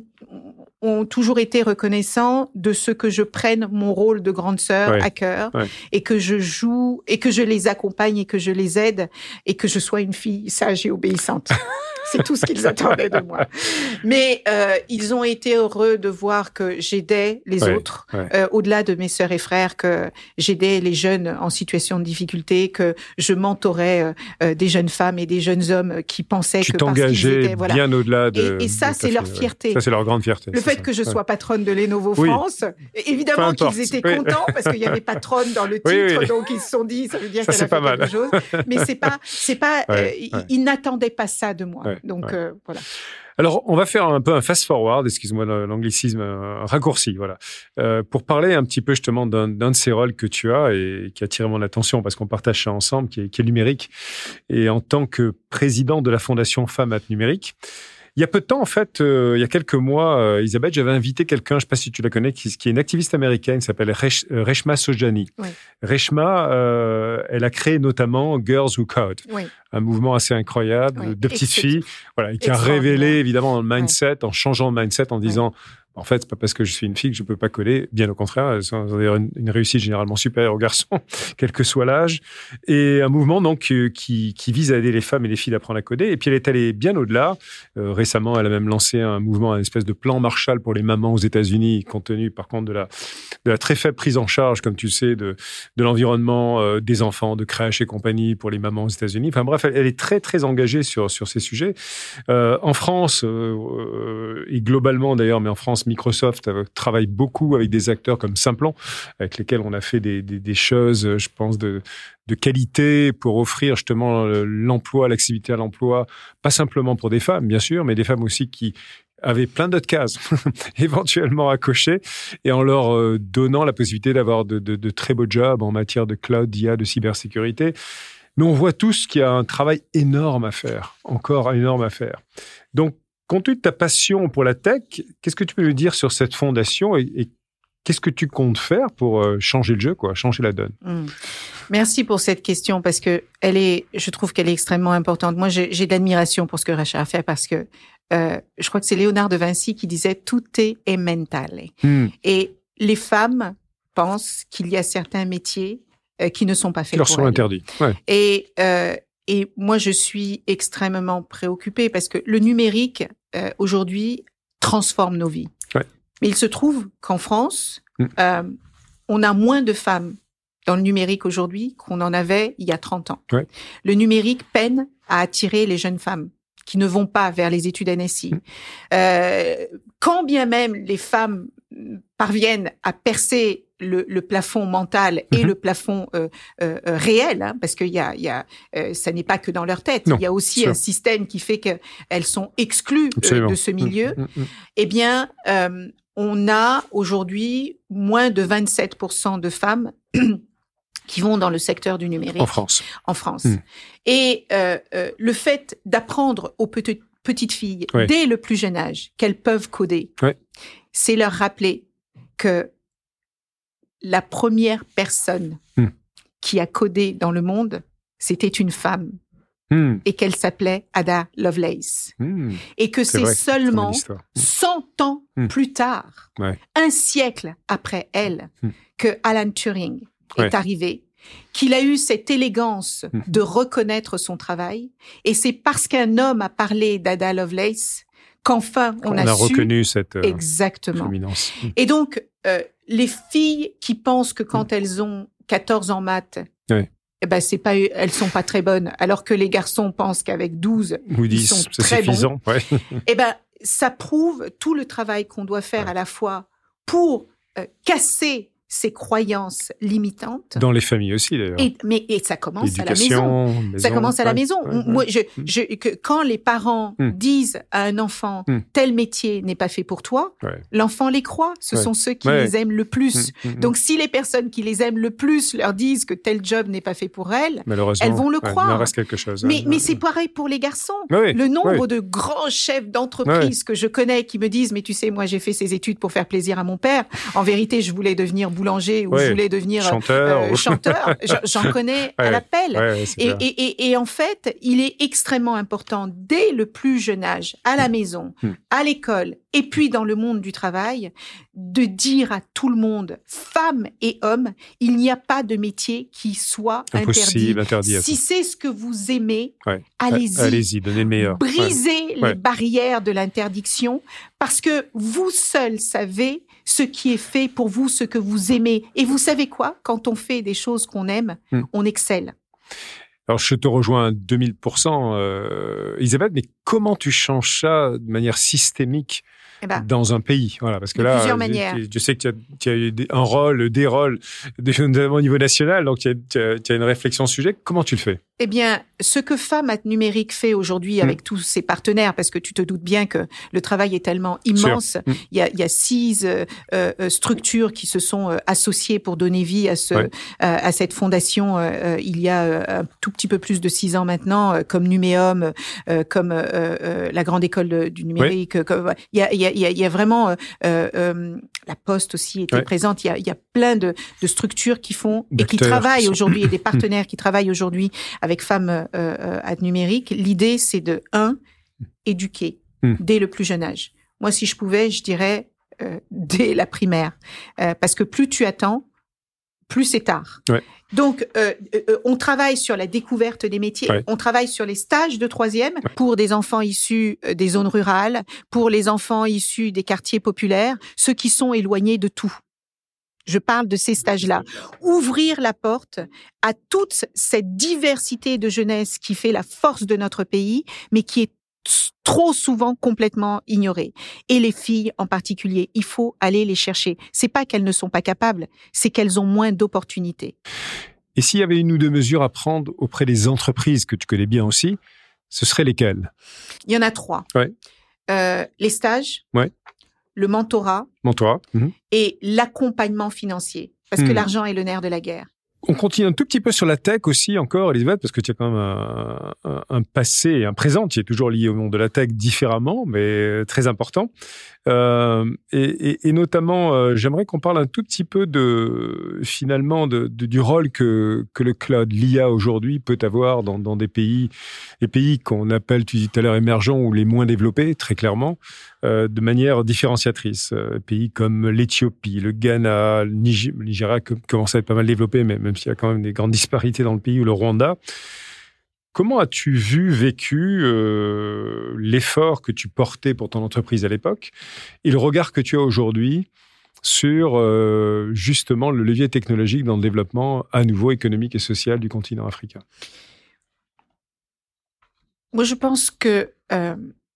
ont toujours été reconnaissants de ce que je prenne mon rôle de grande sœur ouais, à cœur ouais. et que je joue et que je les accompagne et que je les aide et que je sois une fille sage et obéissante. C'est tout ce qu'ils attendaient de moi. Mais euh, ils ont été heureux de voir que j'aidais les ouais, autres, ouais. Euh, au-delà de mes sœurs et frères, que j'aidais les jeunes en situation de difficulté, que je mentorais euh, des jeunes femmes et des jeunes hommes qui pensaient tu que parce qu'ils étaient... voilà. bien au-delà de... Et, et ça, de c'est leur fierté. Ouais. Ça, c'est leur grande fierté. Le fait ça. que je sois ouais. patronne de Lenovo oui. France, évidemment qu'ils étaient oui. contents parce qu'il y avait patronne dans le titre, oui, oui. donc ils se sont dit, ça veut dire ça, qu'elle a fait pas quelque mal. chose. Mais c'est pas, c'est pas, ouais, euh, ouais. ils n'attendaient pas ça de moi. Ouais, donc ouais. Euh, voilà. Alors, on va faire un peu un fast-forward, excuse-moi l'anglicisme, un raccourci, voilà, euh, pour parler un petit peu justement d'un, d'un de ces rôles que tu as et qui a attiré mon attention parce qu'on partage ça ensemble, qui est, qui est numérique. Et en tant que président de la Fondation Femmes App Numérique, il y a peu de temps, en fait, euh, il y a quelques mois, euh, Elisabeth, j'avais invité quelqu'un, je ne sais pas si tu la connais, qui, qui est une activiste américaine, qui s'appelle Resh, euh, Reshma Saujani. Oui. Reshma, euh, elle a créé notamment Girls Who Code, oui. un mouvement assez incroyable oui. de petites Excellent. filles, voilà, qui a révélé évidemment le mindset, oui. en changeant le mindset, en disant... Oui. En fait, c'est pas parce que je suis une fille que je peux pas coder. Bien au contraire, elles ont une, une réussite généralement supérieure aux garçons, quel que soit l'âge. Et un mouvement donc qui, qui vise à aider les femmes et les filles à apprendre à coder. Et puis elle est allée bien au-delà. Euh, récemment, elle a même lancé un mouvement, une espèce de plan Marshall pour les mamans aux États-Unis, compte tenu par contre de la, de la très faible prise en charge, comme tu sais, de, de l'environnement euh, des enfants, de crèches et compagnie pour les mamans aux États-Unis. Enfin bref, elle, elle est très très engagée sur sur ces sujets. Euh, en France euh, euh, et globalement d'ailleurs, mais en France. Microsoft travaille beaucoup avec des acteurs comme Simplon, avec lesquels on a fait des, des, des choses, je pense, de, de qualité pour offrir justement l'emploi, l'accessibilité à l'emploi, pas simplement pour des femmes, bien sûr, mais des femmes aussi qui avaient plein d'autres cases éventuellement à cocher et en leur euh, donnant la possibilité d'avoir de, de, de très beaux jobs en matière de cloud, d'I A, de cybersécurité. Mais on voit tous qu'il y a un travail énorme à faire, encore énorme à faire. Donc, compte tenu de ta passion pour la tech, qu'est-ce que tu peux nous dire sur cette fondation et, et qu'est-ce que tu comptes faire pour euh, changer le jeu, quoi, changer la donne? Mmh. Merci pour cette question parce que elle est, je trouve qu'elle est extrêmement importante. Moi, j'ai, j'ai de l'admiration pour ce que Racha a fait parce que euh, je crois que c'est Léonard de Vinci qui disait « tout est, est mental ». Mmh. Et les femmes pensent qu'il y a certains métiers euh, qui ne sont pas faits qui leur pour sont elles. interdits. Ouais. Et, euh, et moi, je suis extrêmement préoccupée parce que le numérique, euh, aujourd'hui, transforme nos vies. Ouais. Mais il se trouve qu'en France, mm. euh, on a moins de femmes dans le numérique aujourd'hui qu'on en avait il y a trente ans. Ouais. Le numérique peine à attirer les jeunes femmes qui ne vont pas vers les études N S I. Mmh. Euh, quand bien même les femmes parviennent à percer le, le plafond mental et mmh. le plafond euh, euh, réel, hein, parce que y a, y a, euh, ça n'est pas que dans leur tête, il y a aussi sûr. un système qui fait qu'elles sont exclues euh, de ce milieu, mmh. Mmh. eh bien, euh, on a aujourd'hui moins de vingt-sept pour cent de femmes qui vont dans le secteur du numérique. En France. En France. Mmh. Et euh, euh, le fait d'apprendre aux petites, petites filles, ouais. dès le plus jeune âge, qu'elles peuvent coder, ouais. c'est leur rappeler que la première personne mmh. qui a codé dans le monde, c'était une femme. Mmh. Et qu'elle s'appelait Ada Lovelace. Mmh. Et que c'est, c'est vrai, seulement cent ans mmh. plus tard, ouais. un siècle après elle, mmh. que Alan Turing est ouais. arrivé, qu'il a eu cette élégance mmh. de reconnaître son travail. Et c'est parce qu'un homme a parlé d'Ada Lovelace qu'enfin on, on a, a su... reconnu cette euh, Exactement. Éminence. Mmh. Et donc, euh, les filles qui pensent que quand mmh. elles ont quatorze en maths, ouais. eh ben, c'est pas, elles sont pas très bonnes, alors que les garçons pensent qu'avec douze, Ou dix, ils sont c'est très suffisant. bons. Ouais. Eh ben, ça prouve tout le travail qu'on doit faire ouais. à la fois pour euh, casser ces croyances limitantes. Dans les familles aussi, d'ailleurs. Et, mais et ça commence à la maison. maison. Ça commence à la maison. Ouais, ouais, Moi, je, je, que, quand les parents mm. disent à un enfant mm. tel métier n'est pas fait pour toi, ouais. l'enfant les croit. Ce ouais. sont ceux qui ouais. les aiment le plus. Mm. Donc, si les personnes qui les aiment le plus leur disent que tel job n'est pas fait pour elles, elles vont le ouais, croire. Il en reste quelque chose. Mais, ouais, mais ouais. c'est pareil pour les garçons. Ouais, le nombre ouais. de grands chefs d'entreprise ouais. que je connais qui me disent mais tu sais, moi j'ai fait ces études pour faire plaisir à mon père. En vérité, je voulais devenir boulanger ou ouais. je voulais devenir chanteur. Euh, chanteur. J'en connais ouais, à l'appel. Ouais, ouais, et, et, et, et en fait, il est extrêmement important, dès le plus jeune âge, à la maison, mmh. à l'école, et puis dans le monde du travail, de dire à tout le monde, femmes et hommes, il n'y a pas de métier qui soit Impossible, interdit. interdit si c'est ce que vous aimez, ouais. allez-y. Allez-y, donnez le meilleur. Brisez ouais. les ouais. barrières de l'interdiction, parce que vous seuls savez ce qui est fait pour vous, ce que vous aimez. Et vous savez quoi ? Quand on fait des choses qu'on aime, mmh. on excelle. Alors, je te rejoins à deux mille pour cent, euh, Elisabeth, mais comment tu changes ça de manière systémique eh ben, dans un pays? Voilà, parce que de là, plusieurs manières. Je, je sais que tu as, tu as eu un rôle, des rôles, notamment au niveau national, donc tu as, tu as, tu as une réflexion sur le sujet. Comment tu le fais? Eh bien, ce que Femmes Numérique fait aujourd'hui avec mmh. tous ses partenaires, parce que tu te doutes bien que le travail est tellement immense, mmh. il, y a, il y a six euh, euh, structures qui se sont euh, associées pour donner vie à, ce, ouais. euh, à cette fondation euh, il y a euh, un tout petit peu plus de six ans maintenant, euh, comme Numéum, euh, comme euh, euh, la Grande École de, du Numérique. Ouais. Comme, il, y a, il, y a, il y a vraiment... Euh, euh, la Poste aussi était ouais. présente. Il y a, il y a plein de, de structures qui font et qui travaillent aujourd'hui, et des partenaires qui travaillent aujourd'hui avec Femmes euh, à numérique. L'idée, c'est de, un, éduquer mm. dès le plus jeune âge. Moi, si je pouvais, je dirais euh, dès la primaire. Euh, parce que plus tu attends, plus c'est tard. Ouais. Donc, euh, euh, on travaille sur la découverte des métiers, ouais. on travaille sur les stages de troisième ouais. pour des enfants issus des zones rurales, pour les enfants issus des quartiers populaires, ceux qui sont éloignés de tout. Je parle de ces stages-là. Ouvrir la porte à toute cette diversité de jeunesse qui fait la force de notre pays, mais qui est trop souvent complètement ignorée. Et les filles en particulier, il faut aller les chercher. C'est pas qu'elles ne sont pas capables, c'est qu'elles ont moins d'opportunités. Et s'il y avait une ou deux mesures à prendre auprès des entreprises que tu connais bien aussi, ce seraient lesquelles? Il y en a trois. Ouais. Euh, les stages. Ouais. Le mentorat, mentorat. Mmh. et l'accompagnement financier, parce mmh. que l'argent est le nerf de la guerre. On continue un tout petit peu sur la tech aussi encore, Elisabeth, parce que tu as quand même un, un, un passé et un présent qui est toujours lié au monde de la tech différemment, mais très important. Euh, et, et, et notamment, euh, j'aimerais qu'on parle un tout petit peu de finalement de, de, du rôle que, que le cloud, l'I A aujourd'hui peut avoir dans, dans des pays, les pays qu'on appelle, tu dis tout à l'heure, émergents ou les moins développés, très clairement, euh, de manière différenciatrice. Euh, pays comme l'Éthiopie, le Ghana, le Niger, le Nigeria commence à être pas mal développé, mais même s'il y a quand même des grandes disparités dans le pays, ou le Rwanda. Comment as-tu vu, vécu euh, l'effort que tu portais pour ton entreprise à l'époque et le regard que tu as aujourd'hui sur euh, justement le levier technologique dans le développement à nouveau économique et social du continent africain? Moi, je pense que euh,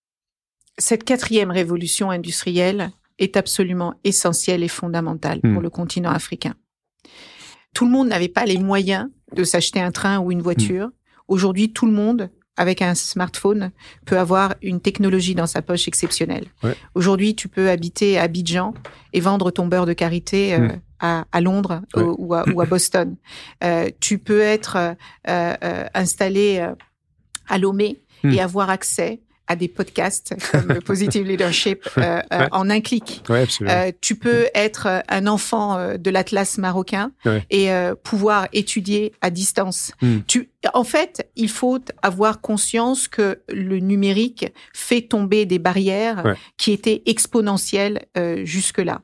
cette quatrième révolution industrielle est absolument essentielle et fondamentale mmh. pour le continent africain. Tout le monde n'avait pas les moyens de s'acheter un train ou une voiture. Mmh. Aujourd'hui, tout le monde, avec un smartphone, peut avoir une technologie dans sa poche exceptionnelle. Ouais. Aujourd'hui, tu peux habiter à Abidjan et vendre ton beurre de karité euh, mmh. à, à Londres ouais. ou, ou, à, ou à Boston. Euh, tu peux être euh, euh, installé euh, à Lomé mmh. et avoir accès à des podcasts comme le Positive Leadership euh, ouais. euh, en un clic. Ouais, euh, tu peux être un enfant euh, de l'Atlas marocain ouais. et euh, pouvoir étudier à distance. Mm. Tu, en fait, il faut avoir conscience que le numérique fait tomber des barrières ouais. qui étaient exponentielles euh, jusque-là.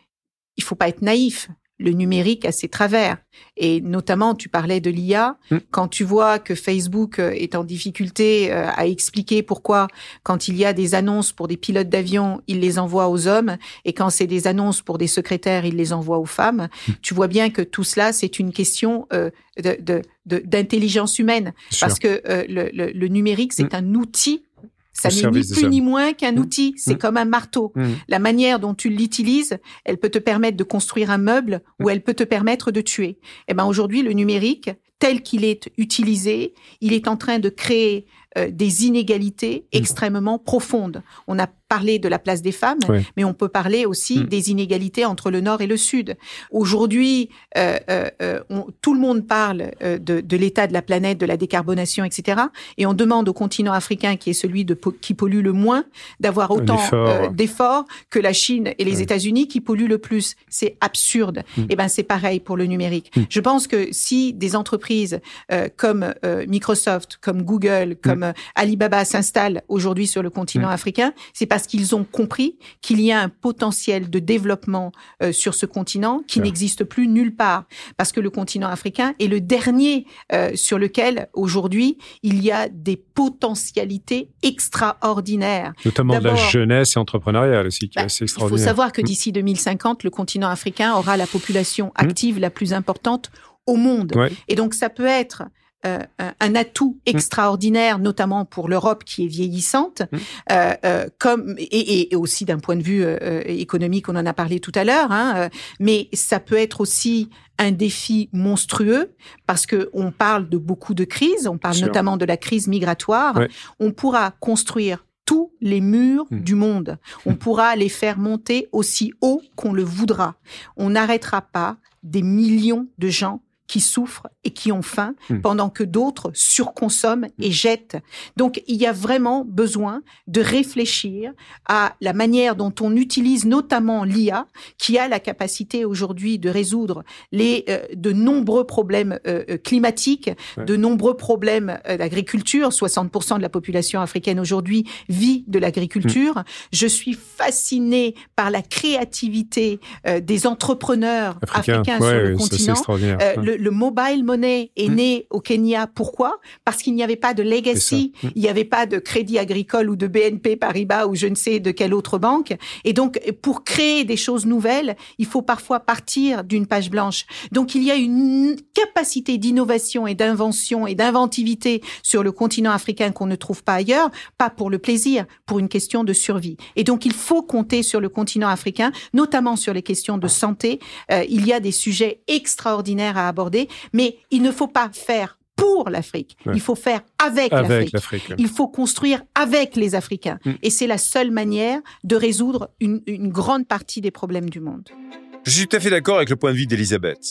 Il faut pas être naïf. Le numérique a ses travers. Et notamment, tu parlais de l'I A. Mmh. Quand tu vois que Facebook est en difficulté à expliquer pourquoi, quand il y a des annonces pour des pilotes d'avion, il les envoie aux hommes, et quand c'est des annonces pour des secrétaires, il les envoie aux femmes, mmh. tu vois bien que tout cela, c'est une question euh, de, de, de, d'intelligence humaine. Sûr. Parce que euh, le, le, le numérique, c'est mmh. un outil. Ça n'est ni plus ni moins qu'un outil. C'est mmh. comme un marteau. Mmh. La manière dont tu l'utilises, elle peut te permettre de construire un meuble mmh. ou elle peut te permettre de tuer. Eh ben, aujourd'hui, le numérique, tel qu'il est utilisé, il est en train de créer euh, des inégalités mmh. extrêmement profondes. On a parlé de la place des femmes, oui. mais on peut parler aussi mmh. des inégalités entre le Nord et le Sud. Aujourd'hui, euh, euh, on, tout le monde parle euh, de, de l'état de la planète, de la décarbonation, et cetera. Et on demande au continent africain, qui est celui de, qui pollue le moins, d'avoir autant euh, d'efforts que la Chine et les oui. États-Unis qui polluent le plus. C'est absurde. Mmh. Et ben c'est pareil pour le numérique. Mmh. Je pense que si des entreprises euh, comme euh, Microsoft, comme Google, comme mmh. euh, Alibaba s'installent aujourd'hui sur le continent mmh. africain, c'est parce qu'ils ont compris qu'il y a un potentiel de développement euh, sur ce continent qui ouais. n'existe plus nulle part. Parce que le continent africain est le dernier euh, sur lequel, aujourd'hui, il y a des potentialités extraordinaires. Notamment D'abord, de la jeunesse et entrepreneuriale aussi, qui bah, est assez extraordinaire. Il faut savoir que d'ici deux mille cinquante, le continent africain aura la population active mmh. la plus importante au monde. Ouais. Et donc, ça peut être Euh, un atout extraordinaire, mmh. notamment pour l'Europe qui est vieillissante, mmh. euh, euh, comme et, et aussi d'un point de vue euh, économique, on en a parlé tout à l'heure. Hein, euh, mais ça peut être aussi un défi monstrueux parce que on parle de beaucoup de crises. On parle Sûr. notamment de la crise migratoire. Ouais. On pourra construire tous les murs mmh. du monde. On mmh. pourra les faire monter aussi haut qu'on le voudra. On n'arrêtera pas des millions de gens qui souffrent et qui ont faim, mmh. pendant que d'autres surconsomment et jettent. Donc, il y a vraiment besoin de réfléchir à la manière dont on utilise notamment l'I A, qui a la capacité aujourd'hui de résoudre les euh, de nombreux problèmes euh, climatiques, ouais. de nombreux problèmes euh, d'agriculture. soixante pour cent de la population africaine aujourd'hui vit de l'agriculture. Mmh. Je suis fascinée par la créativité euh, des entrepreneurs Africain. africains ouais, sur le oui, continent. Ça, c'est euh, ouais. le, le mobile money est mmh. né au Kenya. Pourquoi? Parce qu'il n'y avait pas de legacy, mmh. il n'y avait pas de Crédit Agricole ou de B N P Paribas ou je ne sais de quelle autre banque. Et donc, pour créer des choses nouvelles, il faut parfois partir d'une page blanche. Donc, il y a une capacité d'innovation et d'invention et d'inventivité sur le continent africain qu'on ne trouve pas ailleurs, pas pour le plaisir, pour une question de survie. Et donc, il faut compter sur le continent africain, notamment sur les questions de santé. Euh, il y a des sujets extraordinaires à aborder, mais il ne faut pas faire pour l'Afrique. Ouais. Il faut faire avec, avec l'Afrique. l'Afrique ouais. Il faut construire avec les Africains. Mm. Et c'est la seule manière de résoudre une, une grande partie des problèmes du monde. Je suis tout à fait d'accord avec le point de vue d'Elisabeth.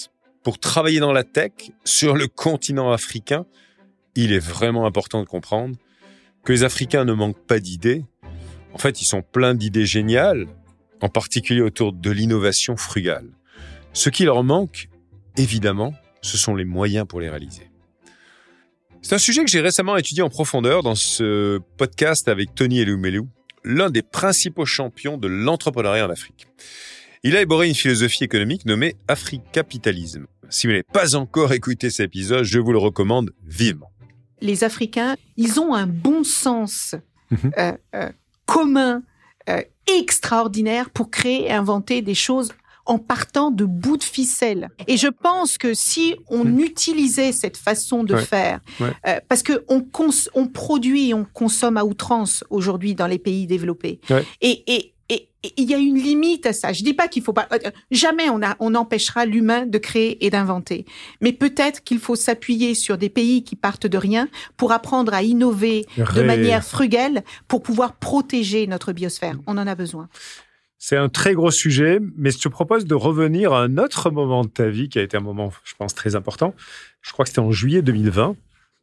Pour travailler dans la tech, sur le continent africain, il est vraiment important de comprendre que les Africains ne manquent pas d'idées. En fait, ils sont pleins d'idées géniales, en particulier autour de l'innovation frugale. Ce qui leur manque, évidemment, ce sont les moyens pour les réaliser. C'est un sujet que j'ai récemment étudié en profondeur dans ce podcast avec Tony Elumelu, l'un des principaux champions de l'entrepreneuriat en Afrique. Il a élaboré une philosophie économique nommée Africapitalisme. Si vous n'avez pas encore écouté cet épisode, je vous le recommande vivement. Les Africains, ils ont un bon sens mmh. euh, euh, commun, euh, extraordinaire pour créer et inventer des choses en partant de bouts de ficelle. Et je pense que si on mmh. utilisait cette façon de ouais. faire, ouais. Euh, parce que on, cons- on produit et on consomme à outrance aujourd'hui dans les pays développés, ouais. et, et il y a une limite à ça. Je dis pas qu'il faut pas, jamais on a, on empêchera l'humain de créer et d'inventer. Mais peut-être qu'il faut s'appuyer sur des pays qui partent de rien pour apprendre à innover Ré... de manière frugale pour pouvoir protéger notre biosphère. On en a besoin. C'est un très gros sujet, mais je te propose de revenir à un autre moment de ta vie qui a été un moment, je pense, très important. Je crois que c'était en juillet deux mille vingt.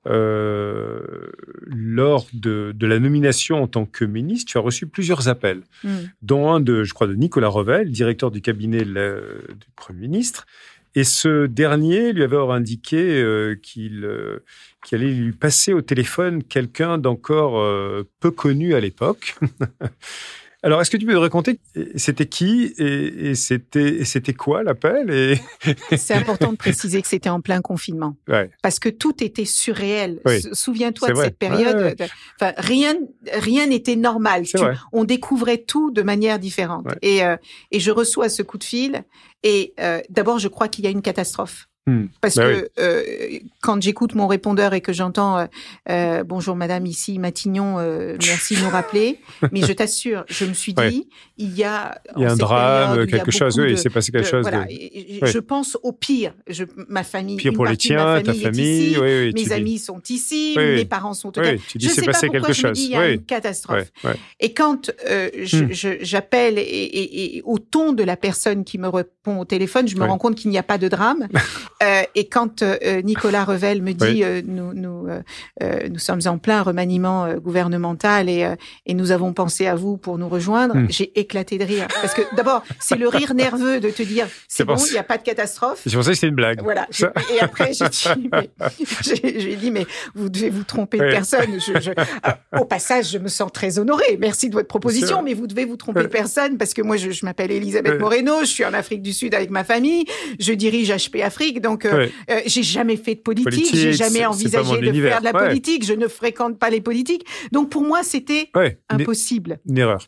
Euh, lors de, de la nomination en tant que ministre, tu as reçu plusieurs appels, mmh. dont un de, je crois, de Nicolas Revel, directeur du cabinet la, du Premier ministre. Et ce dernier lui avait indiqué euh, qu'il, euh, qu'il allait lui passer au téléphone quelqu'un d'encore euh, peu connu à l'époque. Alors, est-ce que tu peux me raconter, c'était qui et, et, c'était, et c'était quoi l'appel et... C'est important de préciser que c'était en plein confinement. Ouais. Parce que tout était surréel. Oui. Souviens-toi C'est de vrai. cette période. Ouais, ouais. Enfin, rien, rien n'était normal. Tu, on découvrait tout de manière différente. Ouais. Et, euh, et je reçois ce coup de fil. Et euh, d'abord, je crois qu'il y a une catastrophe. Parce bah que oui. euh, quand j'écoute mon répondeur et que j'entends euh, euh, « Bonjour madame, ici Matignon, euh, merci de nous rappeler », mais je t'assure, je me suis dit, ouais. il y a... Il y a un drame, période, quelque chose, oui, de, il s'est passé quelque de, chose. Voilà, de... Je oui. pense au pire. Je, ma famille, pire pour une les tiens, ta famille, ici, oui, oui, mes amis dis. sont ici, oui, mes parents sont au oui, tu dis, je ne sais pas pourquoi je me dis il y a oui. une catastrophe. Oui, oui. Et quand euh, je, hmm. je, j'appelle et, et, et au ton de la personne qui me répond au téléphone, je me oui. rends compte qu'il n'y a pas de drame. euh, et quand Euh, Nicolas Revel me dit oui. euh, nous nous euh, euh, nous sommes en plein remaniement euh, gouvernemental et euh, et nous avons pensé à vous pour nous rejoindre. Mm. J'ai éclaté de rire parce que d'abord c'est le rire nerveux de te dire c'est, c'est bon, il y a pas de catastrophe. Je pensais que c'était une blague. Voilà. Et après j'ai dit mais, j'ai, j'ai dit mais vous devez vous tromper de oui. personne. Je, je, euh, au passage je me sens très honorée. Merci de votre proposition, mais vous devez vous tromper de personne parce que moi je, je m'appelle Elisabeth oui. Moreno, je suis en Afrique du Sud avec ma famille, je dirige H P Afrique donc euh, oui. euh, j'ai jamais fait de politique, politique j'ai jamais envisagé de univers. faire de la ouais. politique, je ne fréquente pas les politiques. Donc pour moi, c'était ouais. impossible. Une erreur.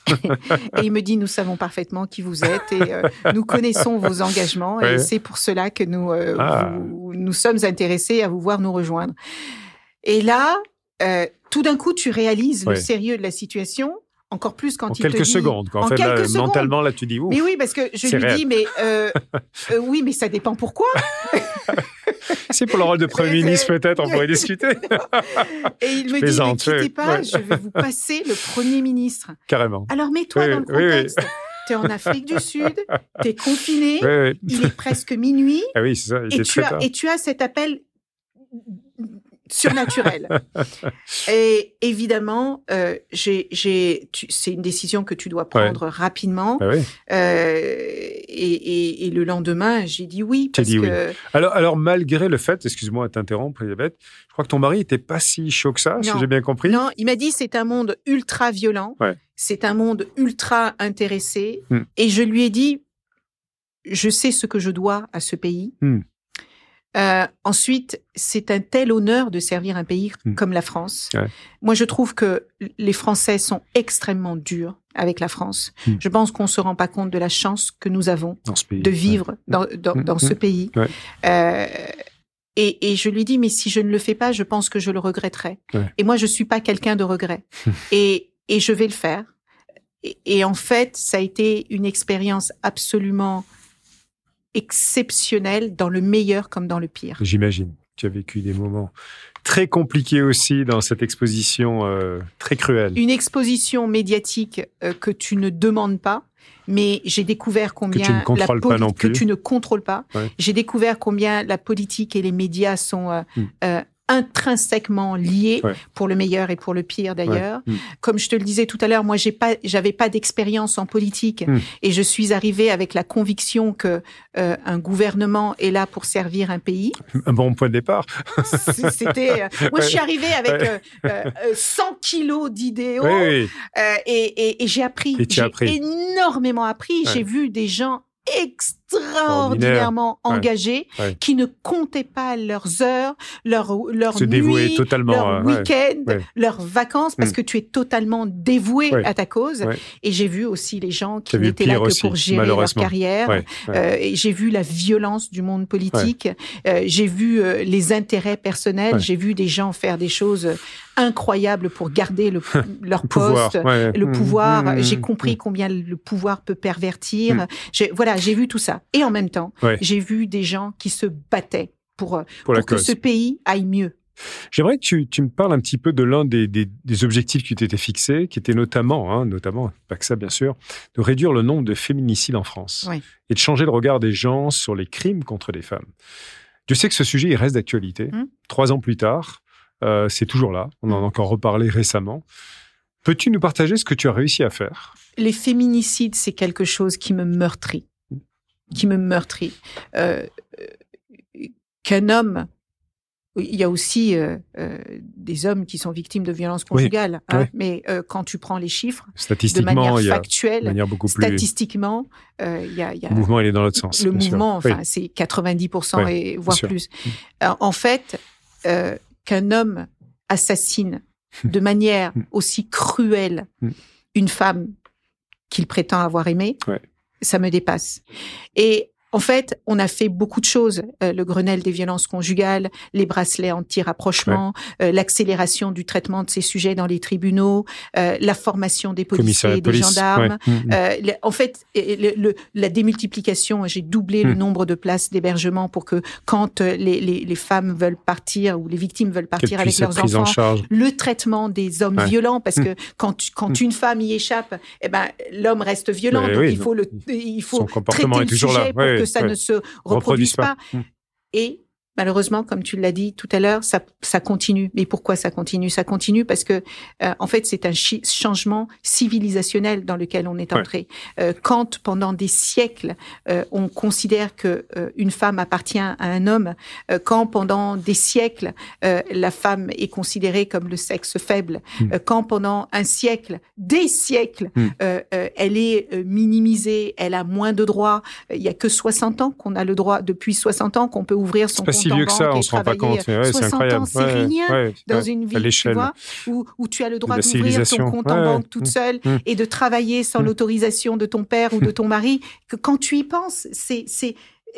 Et il me dit, nous savons parfaitement qui vous êtes et euh, nous connaissons vos engagements ouais. et c'est pour cela que nous, euh, ah. vous, nous sommes intéressés à vous voir nous rejoindre. Et là, euh, tout d'un coup, tu réalises ouais. le sérieux de la situation. Encore plus quand en il quelques te dit... secondes. Quoi. En, en fait, quelques là, secondes. Mentalement, là, tu dis ouf. Mais oui, parce que je lui réel. dis, mais euh, euh, oui, mais ça dépend pourquoi. C'est pour le rôle de Premier ministre, peut-être, on pourrait discuter. Et il me dit, ne quittez pas, ouais. je vais vous passer le Premier ministre. Carrément. Alors, mets-toi oui, dans le contexte. Oui, oui. Tu es en Afrique du Sud, tu es confiné, oui, oui. il est presque minuit. Ah oui, c'est ça. Et tu, as, et tu as cet appel surnaturel. Et évidemment, euh, j'ai, j'ai, tu, c'est une décision que tu dois prendre ouais. rapidement. Ah oui. euh, et, et, et le lendemain, j'ai dit oui. Parce dit que... oui. Alors, alors, malgré le fait, excuse-moi de t'interrompre, Elisabeth, je crois que ton mari n'était pas si chaud que ça, non. si j'ai bien compris. Non, il m'a dit c'est un monde ultra violent, ouais. c'est un monde ultra intéressé. Hmm. Et je lui ai dit, je sais ce que je dois à ce pays. Hmm. Euh, ensuite, c'est un tel honneur de servir un pays mmh. comme la France. Ouais. Moi, je trouve que les Français sont extrêmement durs avec la France. Mmh. Je pense qu'on se rend pas compte de la chance que nous avons dans ce pays, de vivre ouais. dans, dans, mmh. dans ce pays. Ouais. Euh, et, et je lui dis, mais si je ne le fais pas, je pense que je le regretterai. Ouais. Et moi, je suis pas quelqu'un de regret. et, et je vais le faire. Et, et en fait, ça a été une expérience absolument exceptionnel dans le meilleur comme dans le pire. J'imagine. Tu as vécu des moments très compliqués aussi dans cette exposition euh, très cruelle. Une exposition médiatique euh, que tu ne demandes pas, mais j'ai découvert combien que tu ne contrôles la poli- pas non plus. que tu ne contrôles pas. Ouais. J'ai découvert combien la politique et les médias sont euh, mm. euh, intrinsèquement liés, Ouais. pour le meilleur et pour le pire d'ailleurs. Ouais. Mm. Comme je te le disais tout à l'heure, moi j'ai pas, j'avais pas d'expérience en politique Mm. et je suis arrivée avec la conviction que euh, un gouvernement est là pour servir un pays. Un bon point de départ. C'était, euh, moi je suis Ouais. arrivée avec Ouais. euh, euh, cent kilos d'idéaux Oui, oui. euh, et, et, et j'ai appris. Et tu j'ai as appris. énormément appris. Ouais. J'ai vu des gens extraordinairement Ouais. engagés Ouais. qui ne comptaient pas leurs heures, leurs leurs Se dévouer nuits, totalement, leurs euh, ouais. week-ends, Ouais. leurs vacances, parce Mm. que tu es totalement dévoué Ouais. à ta cause. Ouais. Et j'ai vu aussi les gens qui T'as vu n'étaient là pire que aussi, pour gérer leur malheureusement. carrière. Ouais. Ouais. Euh, et j'ai vu la violence du monde politique. Euh, j'ai vu euh, les intérêts personnels. Ouais. J'ai vu des gens faire des choses incroyables pour garder le, leur Pouvoir. poste, Ouais. le Mmh, pouvoir. mmh, J'ai mmh, compris mmh. combien le pouvoir peut pervertir. Mm. J'ai, voilà, j'ai vu tout ça. Et en même temps, Ouais. j'ai vu des gens qui se battaient pour, euh, Pour la pour que cause. ce pays aille mieux. J'aimerais que tu, tu me parles un petit peu de l'un des, des, des objectifs qui t'étaient fixés, qui était notamment, hein, notamment, pas que ça bien sûr, de réduire le nombre de féminicides en France Oui. et de changer le regard des gens sur les crimes contre les femmes. Je sais que ce sujet, il reste d'actualité. Mm. Trois ans plus tard, euh, c'est toujours là. On en a encore reparlé récemment. Peux-tu nous partager ce que tu as réussi à faire? Les féminicides, c'est quelque chose qui me meurtrit. Qui me meurtrit. Euh, euh, qu'un homme... Il y a aussi euh, euh, des hommes qui sont victimes de violences conjugales. Oui, hein, oui. Mais euh, quand tu prends les chiffres, de Statistiquement, manière il y a factuelle, de manière beaucoup plus... statistiquement, euh, il y a... il y a Le mouvement, il est dans l'autre sens. le bien sûr. mouvement, enfin, Oui. c'est quatre-vingt-dix pour cent Oui, et voire sûr. plus. Euh, en fait, euh, qu'un homme assassine de manière aussi cruelle Mm. une femme qu'il prétend avoir aimée, Ouais. ça me dépasse. Et en fait, on a fait beaucoup de choses. Euh, le Grenelle des violences conjugales, les bracelets anti-rapprochement, euh, l'accélération du traitement de ces sujets dans les tribunaux, euh, la formation des policiers Commissariat et de des police. gendarmes. Ouais. Mmh, mmh. Euh, le- en fait, et le, le- la démultiplication, j'ai doublé le Hmm. nombre de places d'hébergement pour que quand euh, les, les, les femmes veulent partir ou les victimes veulent Qu'elle partir avec puisse être leurs prise en enfants, charge. le traitement des hommes Ouais. violents, parce Hmm. que quand, tu- quand Hmm. une femme y échappe, eh ben, l'homme reste violent, Mais donc oui, il faut, le, il faut son traiter comportement le est toujours sujet là. pour Ouais, que ça ouais. ne se Reproduise reproduise pas. pas. Hmm. Et malheureusement, comme tu l'as dit tout à l'heure, ça, ça continue. Mais pourquoi ça continue? Ça continue parce que, euh, en fait, c'est un chi- changement civilisationnel dans lequel on est Ouais. entré. Euh, quand, pendant des siècles, euh, on considère que euh, une femme appartient à un homme, euh, quand pendant des siècles, euh, la femme est considérée comme le sexe faible, Mm. euh, quand pendant un siècle, des siècles, Mm. euh, euh, elle est euh, minimisée, elle a moins de droits. Il y a que soixante ans qu'on a le droit, depuis soixante ans, qu'on peut ouvrir son C'est pas compte si en vieux que ça, banque on et se rend pas travailler. compte. Mais ouais, c'est soixante incroyable. ans, c'est Ouais, rien ouais, dans ouais. une À vie, tu l'échelle. vois, où, où tu as le droit La d'ouvrir ton civilisation. compte en Ouais, banque toute mm, seule mm. et de travailler sans Mm. l'autorisation de ton père ou de ton mari. Que quand tu y penses, c'est, c'est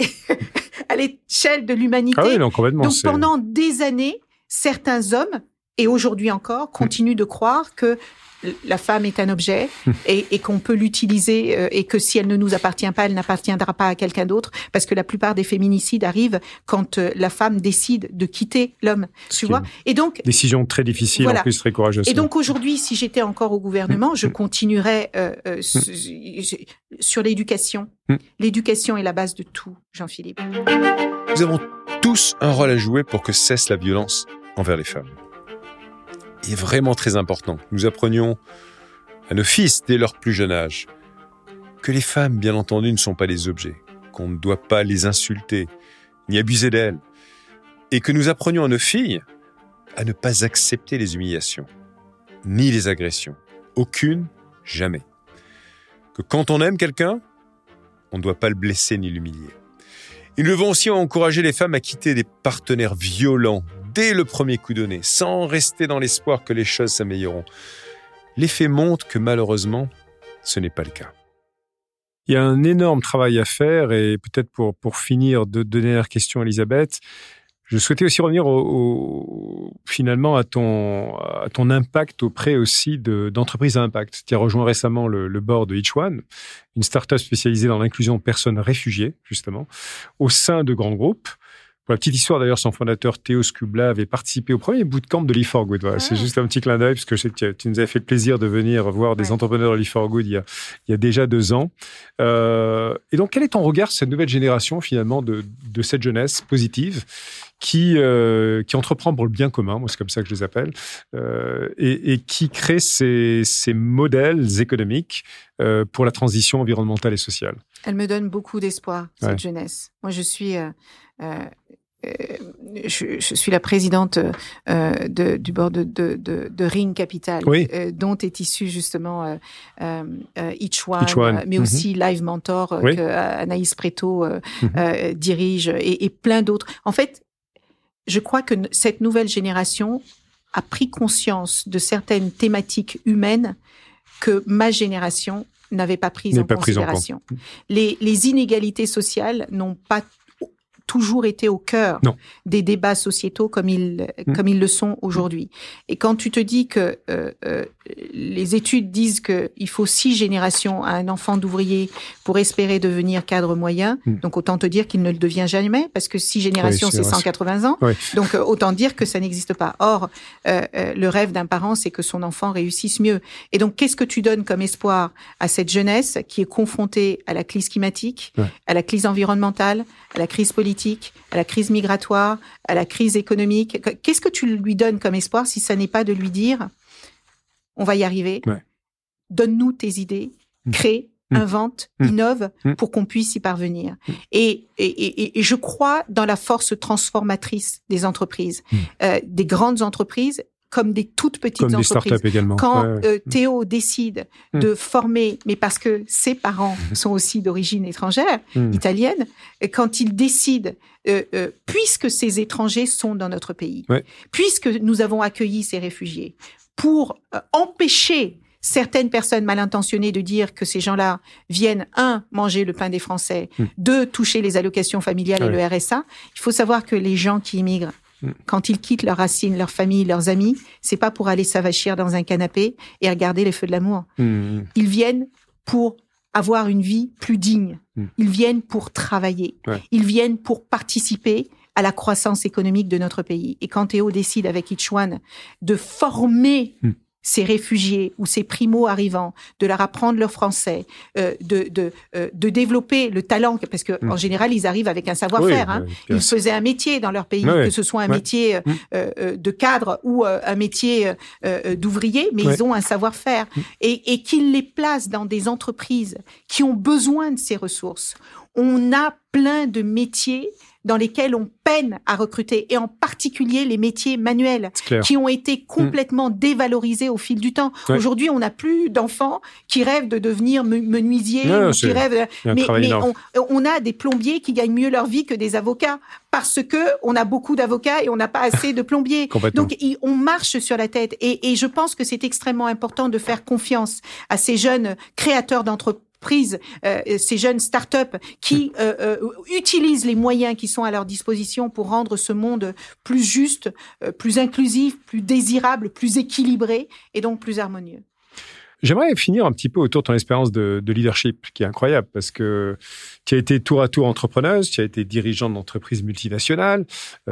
à l'échelle de l'humanité. Ah oui, non, complètement. Donc c'est- pendant des années, certains hommes, et aujourd'hui encore, continuent de croire que la femme est un objet et, et qu'on peut l'utiliser euh, et que si elle ne nous appartient pas, elle n'appartiendra pas à quelqu'un d'autre, parce que la plupart des féminicides arrivent quand euh, la femme décide de quitter l'homme, Ce tu qui vois. est Et donc, Décision très difficile, Voilà. en plus très courageuse. et donc aujourd'hui, si j'étais encore au gouvernement, je continuerais euh, euh, su- sur l'éducation. Mm. L'éducation est la base de tout, Jean-Philippe. Nous avons tous un rôle à jouer pour que cesse la violence envers les femmes. Il est vraiment très important que nous apprenions à nos fils, dès leur plus jeune âge, que les femmes, bien entendu, ne sont pas des objets, qu'on ne doit pas les insulter, ni abuser d'elles, et que nous apprenions à nos filles à ne pas accepter les humiliations, ni les agressions. Aucune, jamais. Que quand on aime quelqu'un, on ne doit pas le blesser ni l'humilier. Et nous devons aussi encourager les femmes à quitter des partenaires violents dès le premier coup donné, sans rester dans l'espoir que les choses s'amélioreront. Les faits montrent que malheureusement, ce n'est pas le cas. Il y a un énorme travail à faire et peut-être pour, pour finir de donner la question, Elisabeth, je souhaitais aussi revenir au, au- finalement à ton, à ton impact auprès aussi de, d'entreprises à impact. Tu as rejoint récemment le, le board de Each One, une start-up spécialisée dans l'inclusion de personnes réfugiées, justement, au sein de grands groupes. Pour la petite histoire, d'ailleurs, son fondateur, Théo Skubla, avait participé au premier bootcamp de Lee For Good. Voilà, ah. C'est juste un petit clin d'œil, parce que je sais que tu nous avais fait le plaisir de venir voir des ouais. entrepreneurs de Lee For Good il y a, il y a déjà deux ans. Euh, et donc, quel est ton regard sur cette nouvelle génération, finalement, de, de cette jeunesse positive qui, euh, qui entreprend pour le bien commun, moi c'est comme ça que je les appelle, euh, et, et qui crée ces, ces modèles économiques euh, pour la transition environnementale et sociale? Elle me donne beaucoup d'espoir, cette ouais. jeunesse. Moi, je suis... Euh, euh, Euh, je, je suis la présidente euh, de, du board de, de, de, de Ring Capital, oui. euh, dont est issu justement euh, euh, Each One, Each One. Euh, mais mm-hmm. aussi Live Mentor, euh, oui. que Anaïs Preto euh, mm-hmm. euh, dirige, et, et plein d'autres. En fait, je crois que cette nouvelle génération a pris conscience de certaines thématiques humaines que ma génération n'avait pas prises en pas considération. Prise en les, les inégalités sociales n'ont pas toujours été au cœur non. des débats sociétaux comme ils, mmh. comme ils le sont aujourd'hui. Et quand tu te dis que euh, euh, les études disent qu'il faut six générations à un enfant d'ouvrier pour espérer devenir cadre moyen, mmh. donc autant te dire qu'il ne le devient jamais, parce que six générations, oui, c'est, c'est cent quatre-vingts ans. Oui. Donc euh, autant dire que ça n'existe pas. Or, euh, euh, le rêve d'un parent, c'est que son enfant réussisse mieux. Et donc, qu'est-ce que tu donnes comme espoir à cette jeunesse qui est confrontée à la crise climatique, ouais. à la crise environnementale, à la crise politique, à la crise migratoire, à la crise économique? Qu'est-ce que tu lui donnes comme espoir si ça n'est pas de lui dire « on va y arriver, ouais. donne-nous tes idées, mmh. crée, mmh. invente, mmh. innove mmh. pour qu'on puisse y parvenir mmh. ». Et, et, et, et je crois dans la force transformatrice des entreprises, mmh. euh, des grandes entreprises, comme des toutes petites comme entreprises. Des startups également. Quand ouais, ouais. Euh, Théo décide mmh. de former, mais parce que ses parents mmh. sont aussi d'origine étrangère, mmh. italienne, et quand il décide, euh, euh, puisque ces étrangers sont dans notre pays, ouais. puisque nous avons accueilli ces réfugiés, pour euh, empêcher certaines personnes mal intentionnées de dire que ces gens-là viennent, un, manger le pain des Français, mmh. deux, toucher les allocations familiales ouais. et le R S A, il faut savoir que les gens qui immigrent, quand ils quittent leurs racines, leurs familles, leurs amis, c'est pas pour aller s'avachir dans un canapé et regarder les feux de l'amour. Mmh. Ils viennent pour avoir une vie plus digne. Mmh. Ils viennent pour travailler. Ouais. Ils viennent pour participer à la croissance économique de notre pays. Et quand Théo décide avec Each One de former mmh. ces réfugiés ou ces primo-arrivants, de leur apprendre le français, euh, de, de, euh, de développer le talent, parce que mmh. en général, ils arrivent avec un savoir-faire. Oui, hein. oui, ils faisaient un métier dans leur pays, oui, que ce soit un oui. métier euh, euh, de cadre ou euh, un métier euh, d'ouvrier, mais oui. ils ont un savoir-faire. Mmh. Et, et qu'ils les placent dans des entreprises qui ont besoin de ces ressources. On a plein de métiers dans lesquels on peine à recruter, et en particulier les métiers manuels, qui ont été complètement mmh. dévalorisés au fil du temps. Ouais. Aujourd'hui, on n'a plus d'enfants qui rêvent de devenir menuisiers, non, ou qui rêvent... De... Mais, mais on, on a des plombiers qui gagnent mieux leur vie que des avocats, parce que on a beaucoup d'avocats et on n'a pas assez de plombiers. Donc, on marche sur la tête. Et, et je pense que c'est extrêmement important de faire confiance à ces jeunes créateurs d'entreprises, Prise, euh, ces jeunes start-up qui euh, euh, utilisent les moyens qui sont à leur disposition pour rendre ce monde plus juste, euh, plus inclusif, plus désirable, plus équilibré et donc plus harmonieux. J'aimerais finir un petit peu autour de ton expérience de, de leadership, qui est incroyable, parce que tu as été tour à tour entrepreneuse, tu as été dirigeante d'entreprises multinationales,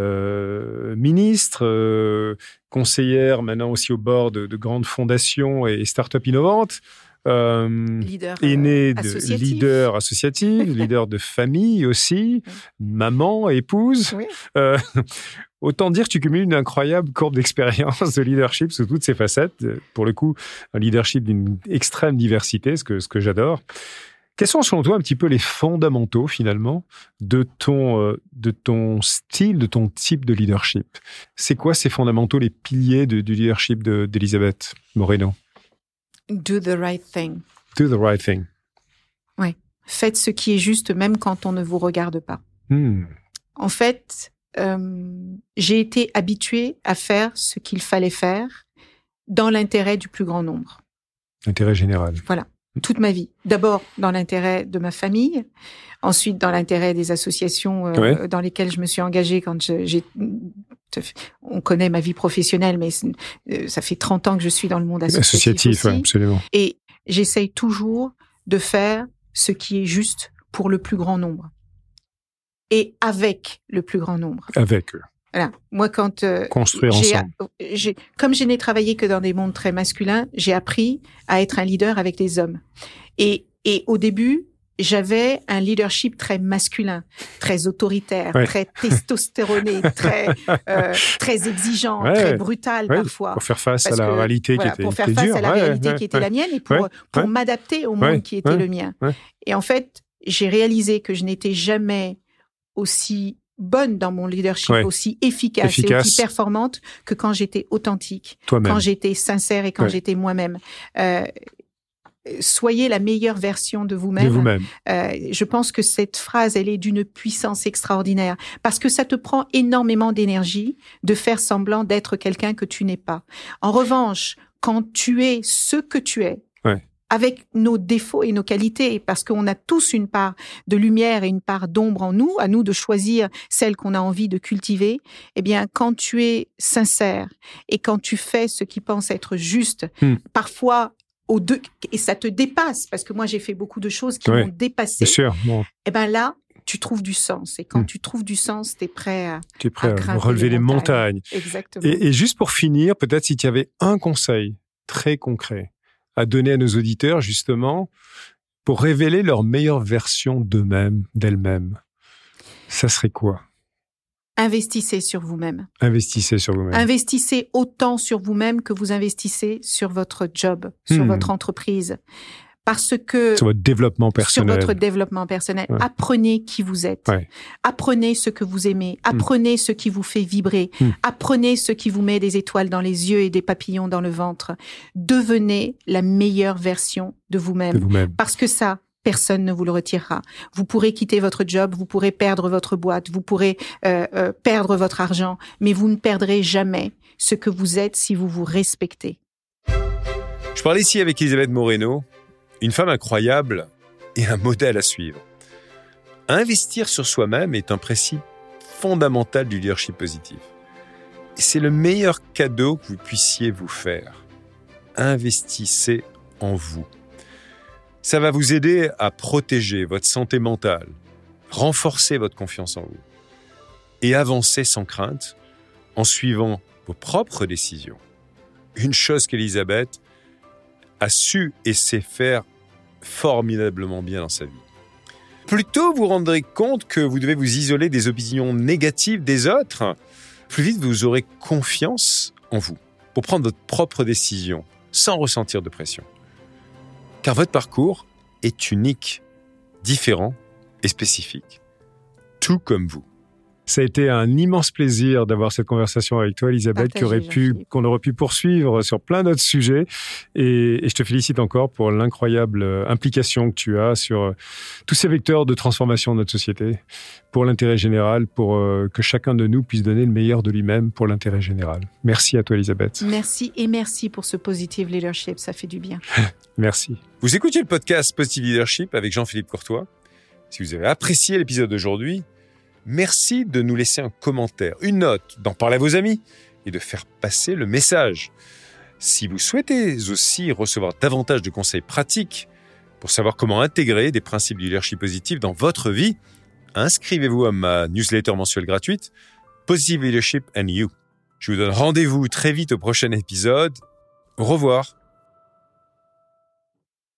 euh, ministre, euh, conseillère, maintenant aussi au bord de, de grandes fondations et start-up innovantes. Euh, leader aîné de associatif. leader associatif, leader de famille aussi, oui. maman, épouse. Oui. Euh, autant dire que tu cumules une incroyable courbe d'expérience de leadership sous toutes ses facettes. Pour le coup, un leadership d'une extrême diversité, ce que, ce que j'adore. Quels sont selon toi un petit peu les fondamentaux finalement de ton, euh, de ton style, de ton type de leadership? C'est quoi ces fondamentaux, les piliers de, du leadership de, d'Elisabeth Moreno? Do the right thing. Do the right thing. Oui. Faites ce qui est juste, même quand on ne vous regarde pas. Hmm. En fait, euh, j'ai été habituée à faire ce qu'il fallait faire dans l'intérêt du plus grand nombre. L'intérêt général. Voilà. Toute ma vie. D'abord dans l'intérêt de ma famille, ensuite dans l'intérêt des associations euh, ouais. dans lesquelles je me suis engagée quand je, j'ai... On connaît ma vie professionnelle, mais euh, ça fait trente ans que je suis dans le monde associatif. Associatif, ouais, absolument. Et j'essaye toujours de faire ce qui est juste pour le plus grand nombre. et avec le plus grand nombre. Avec eux. Voilà. Moi, quand euh, construire j'ai, ensemble. J'ai, comme je n'ai travaillé que dans des mondes très masculins, j'ai appris à être un leader avec des hommes. Et, et au début, j'avais un leadership très masculin, très autoritaire, ouais. très testostéroné, très euh, très exigeant, ouais. très brutal ouais. parfois. Pour faire face à la que, réalité voilà, qui était pour faire face dure. à la ouais, réalité ouais, qui était ouais. la mienne et pour ouais. pour ouais. m'adapter au monde ouais. qui était ouais. le mien. Ouais. Et en fait, j'ai réalisé que je n'étais jamais aussi bonne dans mon leadership, ouais. aussi efficace, efficace et aussi performante que quand j'étais authentique, Toi-même. quand j'étais sincère et quand ouais. j'étais moi-même. Euh, soyez la meilleure version de vous-même. De vous-même. Euh, je pense que cette phrase, elle est d'une puissance extraordinaire parce que ça te prend énormément d'énergie de faire semblant d'être quelqu'un que tu n'es pas. En revanche, quand tu es ce que tu es, ouais. avec nos défauts et nos qualités, parce qu'on a tous une part de lumière et une part d'ombre en nous, à nous de choisir celle qu'on a envie de cultiver, eh bien, quand tu es sincère et quand tu fais ce qui pense être juste, hmm. parfois aux deux, et ça te dépasse, parce que moi, j'ai fait beaucoup de choses qui ouais, m'ont dépassé. Bien sûr. Bon. Eh ben là, tu trouves du sens. Et quand mmh. tu trouves du sens, tu es prêt à, tu es prêt à, à relever les montagnes. montagnes. Exactement. Et, et juste pour finir, peut-être si tu avais un conseil très concret à donner à nos auditeurs, justement, pour révéler leur meilleure version d'eux-mêmes, d'elles-mêmes, ça serait quoi ? Investissez sur vous-même. Investissez sur vous-même. Investissez autant sur vous-même que vous investissez sur votre job, sur mmh. votre entreprise. Parce que... Sur votre développement personnel. Sur votre développement personnel. Ouais. Apprenez qui vous êtes. Ouais. Apprenez ce que vous aimez. Apprenez mmh. ce qui vous fait vibrer. Mmh. Apprenez ce qui vous met des étoiles dans les yeux et des papillons dans le ventre. Devenez la meilleure version de vous-même. De vous-même. Parce que ça... personne ne vous le retirera. Vous pourrez quitter votre job, vous pourrez perdre votre boîte, vous pourrez euh, euh, perdre votre argent, mais vous ne perdrez jamais ce que vous êtes si vous vous respectez. Je parlais ici avec Elisabeth Moreno, une femme incroyable et un modèle à suivre. Investir sur soi-même est un principe fondamental du leadership positif. Et c'est le meilleur cadeau que vous puissiez vous faire. Investissez en vous. Ça va vous aider à protéger votre santé mentale, renforcer votre confiance en vous et avancer sans crainte en suivant vos propres décisions. Une chose qu'Elisabeth a su et sait faire formidablement bien dans sa vie. Plus tôt vous rendrez compte que vous devez vous isoler des opinions négatives des autres, plus vite vous aurez confiance en vous pour prendre votre propre décision sans ressentir de pression. Car votre parcours est unique, différent et spécifique, tout comme vous. Ça a été un immense plaisir d'avoir cette conversation avec toi, Elisabeth, qui aurait pu, qu'on aurait pu poursuivre sur plein d'autres sujets. Et, et je te félicite encore pour l'incroyable implication que tu as sur tous ces vecteurs de transformation de notre société, pour l'intérêt général, pour euh, que chacun de nous puisse donner le meilleur de lui-même pour l'intérêt général. Merci à toi, Elisabeth. Merci et merci pour ce positive leadership, ça fait du bien. Merci. Vous écoutez le podcast Positive Leadership avec Jean-Philippe Courtois. Si vous avez apprécié l'épisode d'aujourd'hui, merci de nous laisser un commentaire, une note, d'en parler à vos amis et de faire passer le message. Si vous souhaitez aussi recevoir davantage de conseils pratiques pour savoir comment intégrer des principes du leadership positif dans votre vie, inscrivez-vous à ma newsletter mensuelle gratuite Positive Leadership and You. Je vous donne rendez-vous très vite au prochain épisode. Au revoir.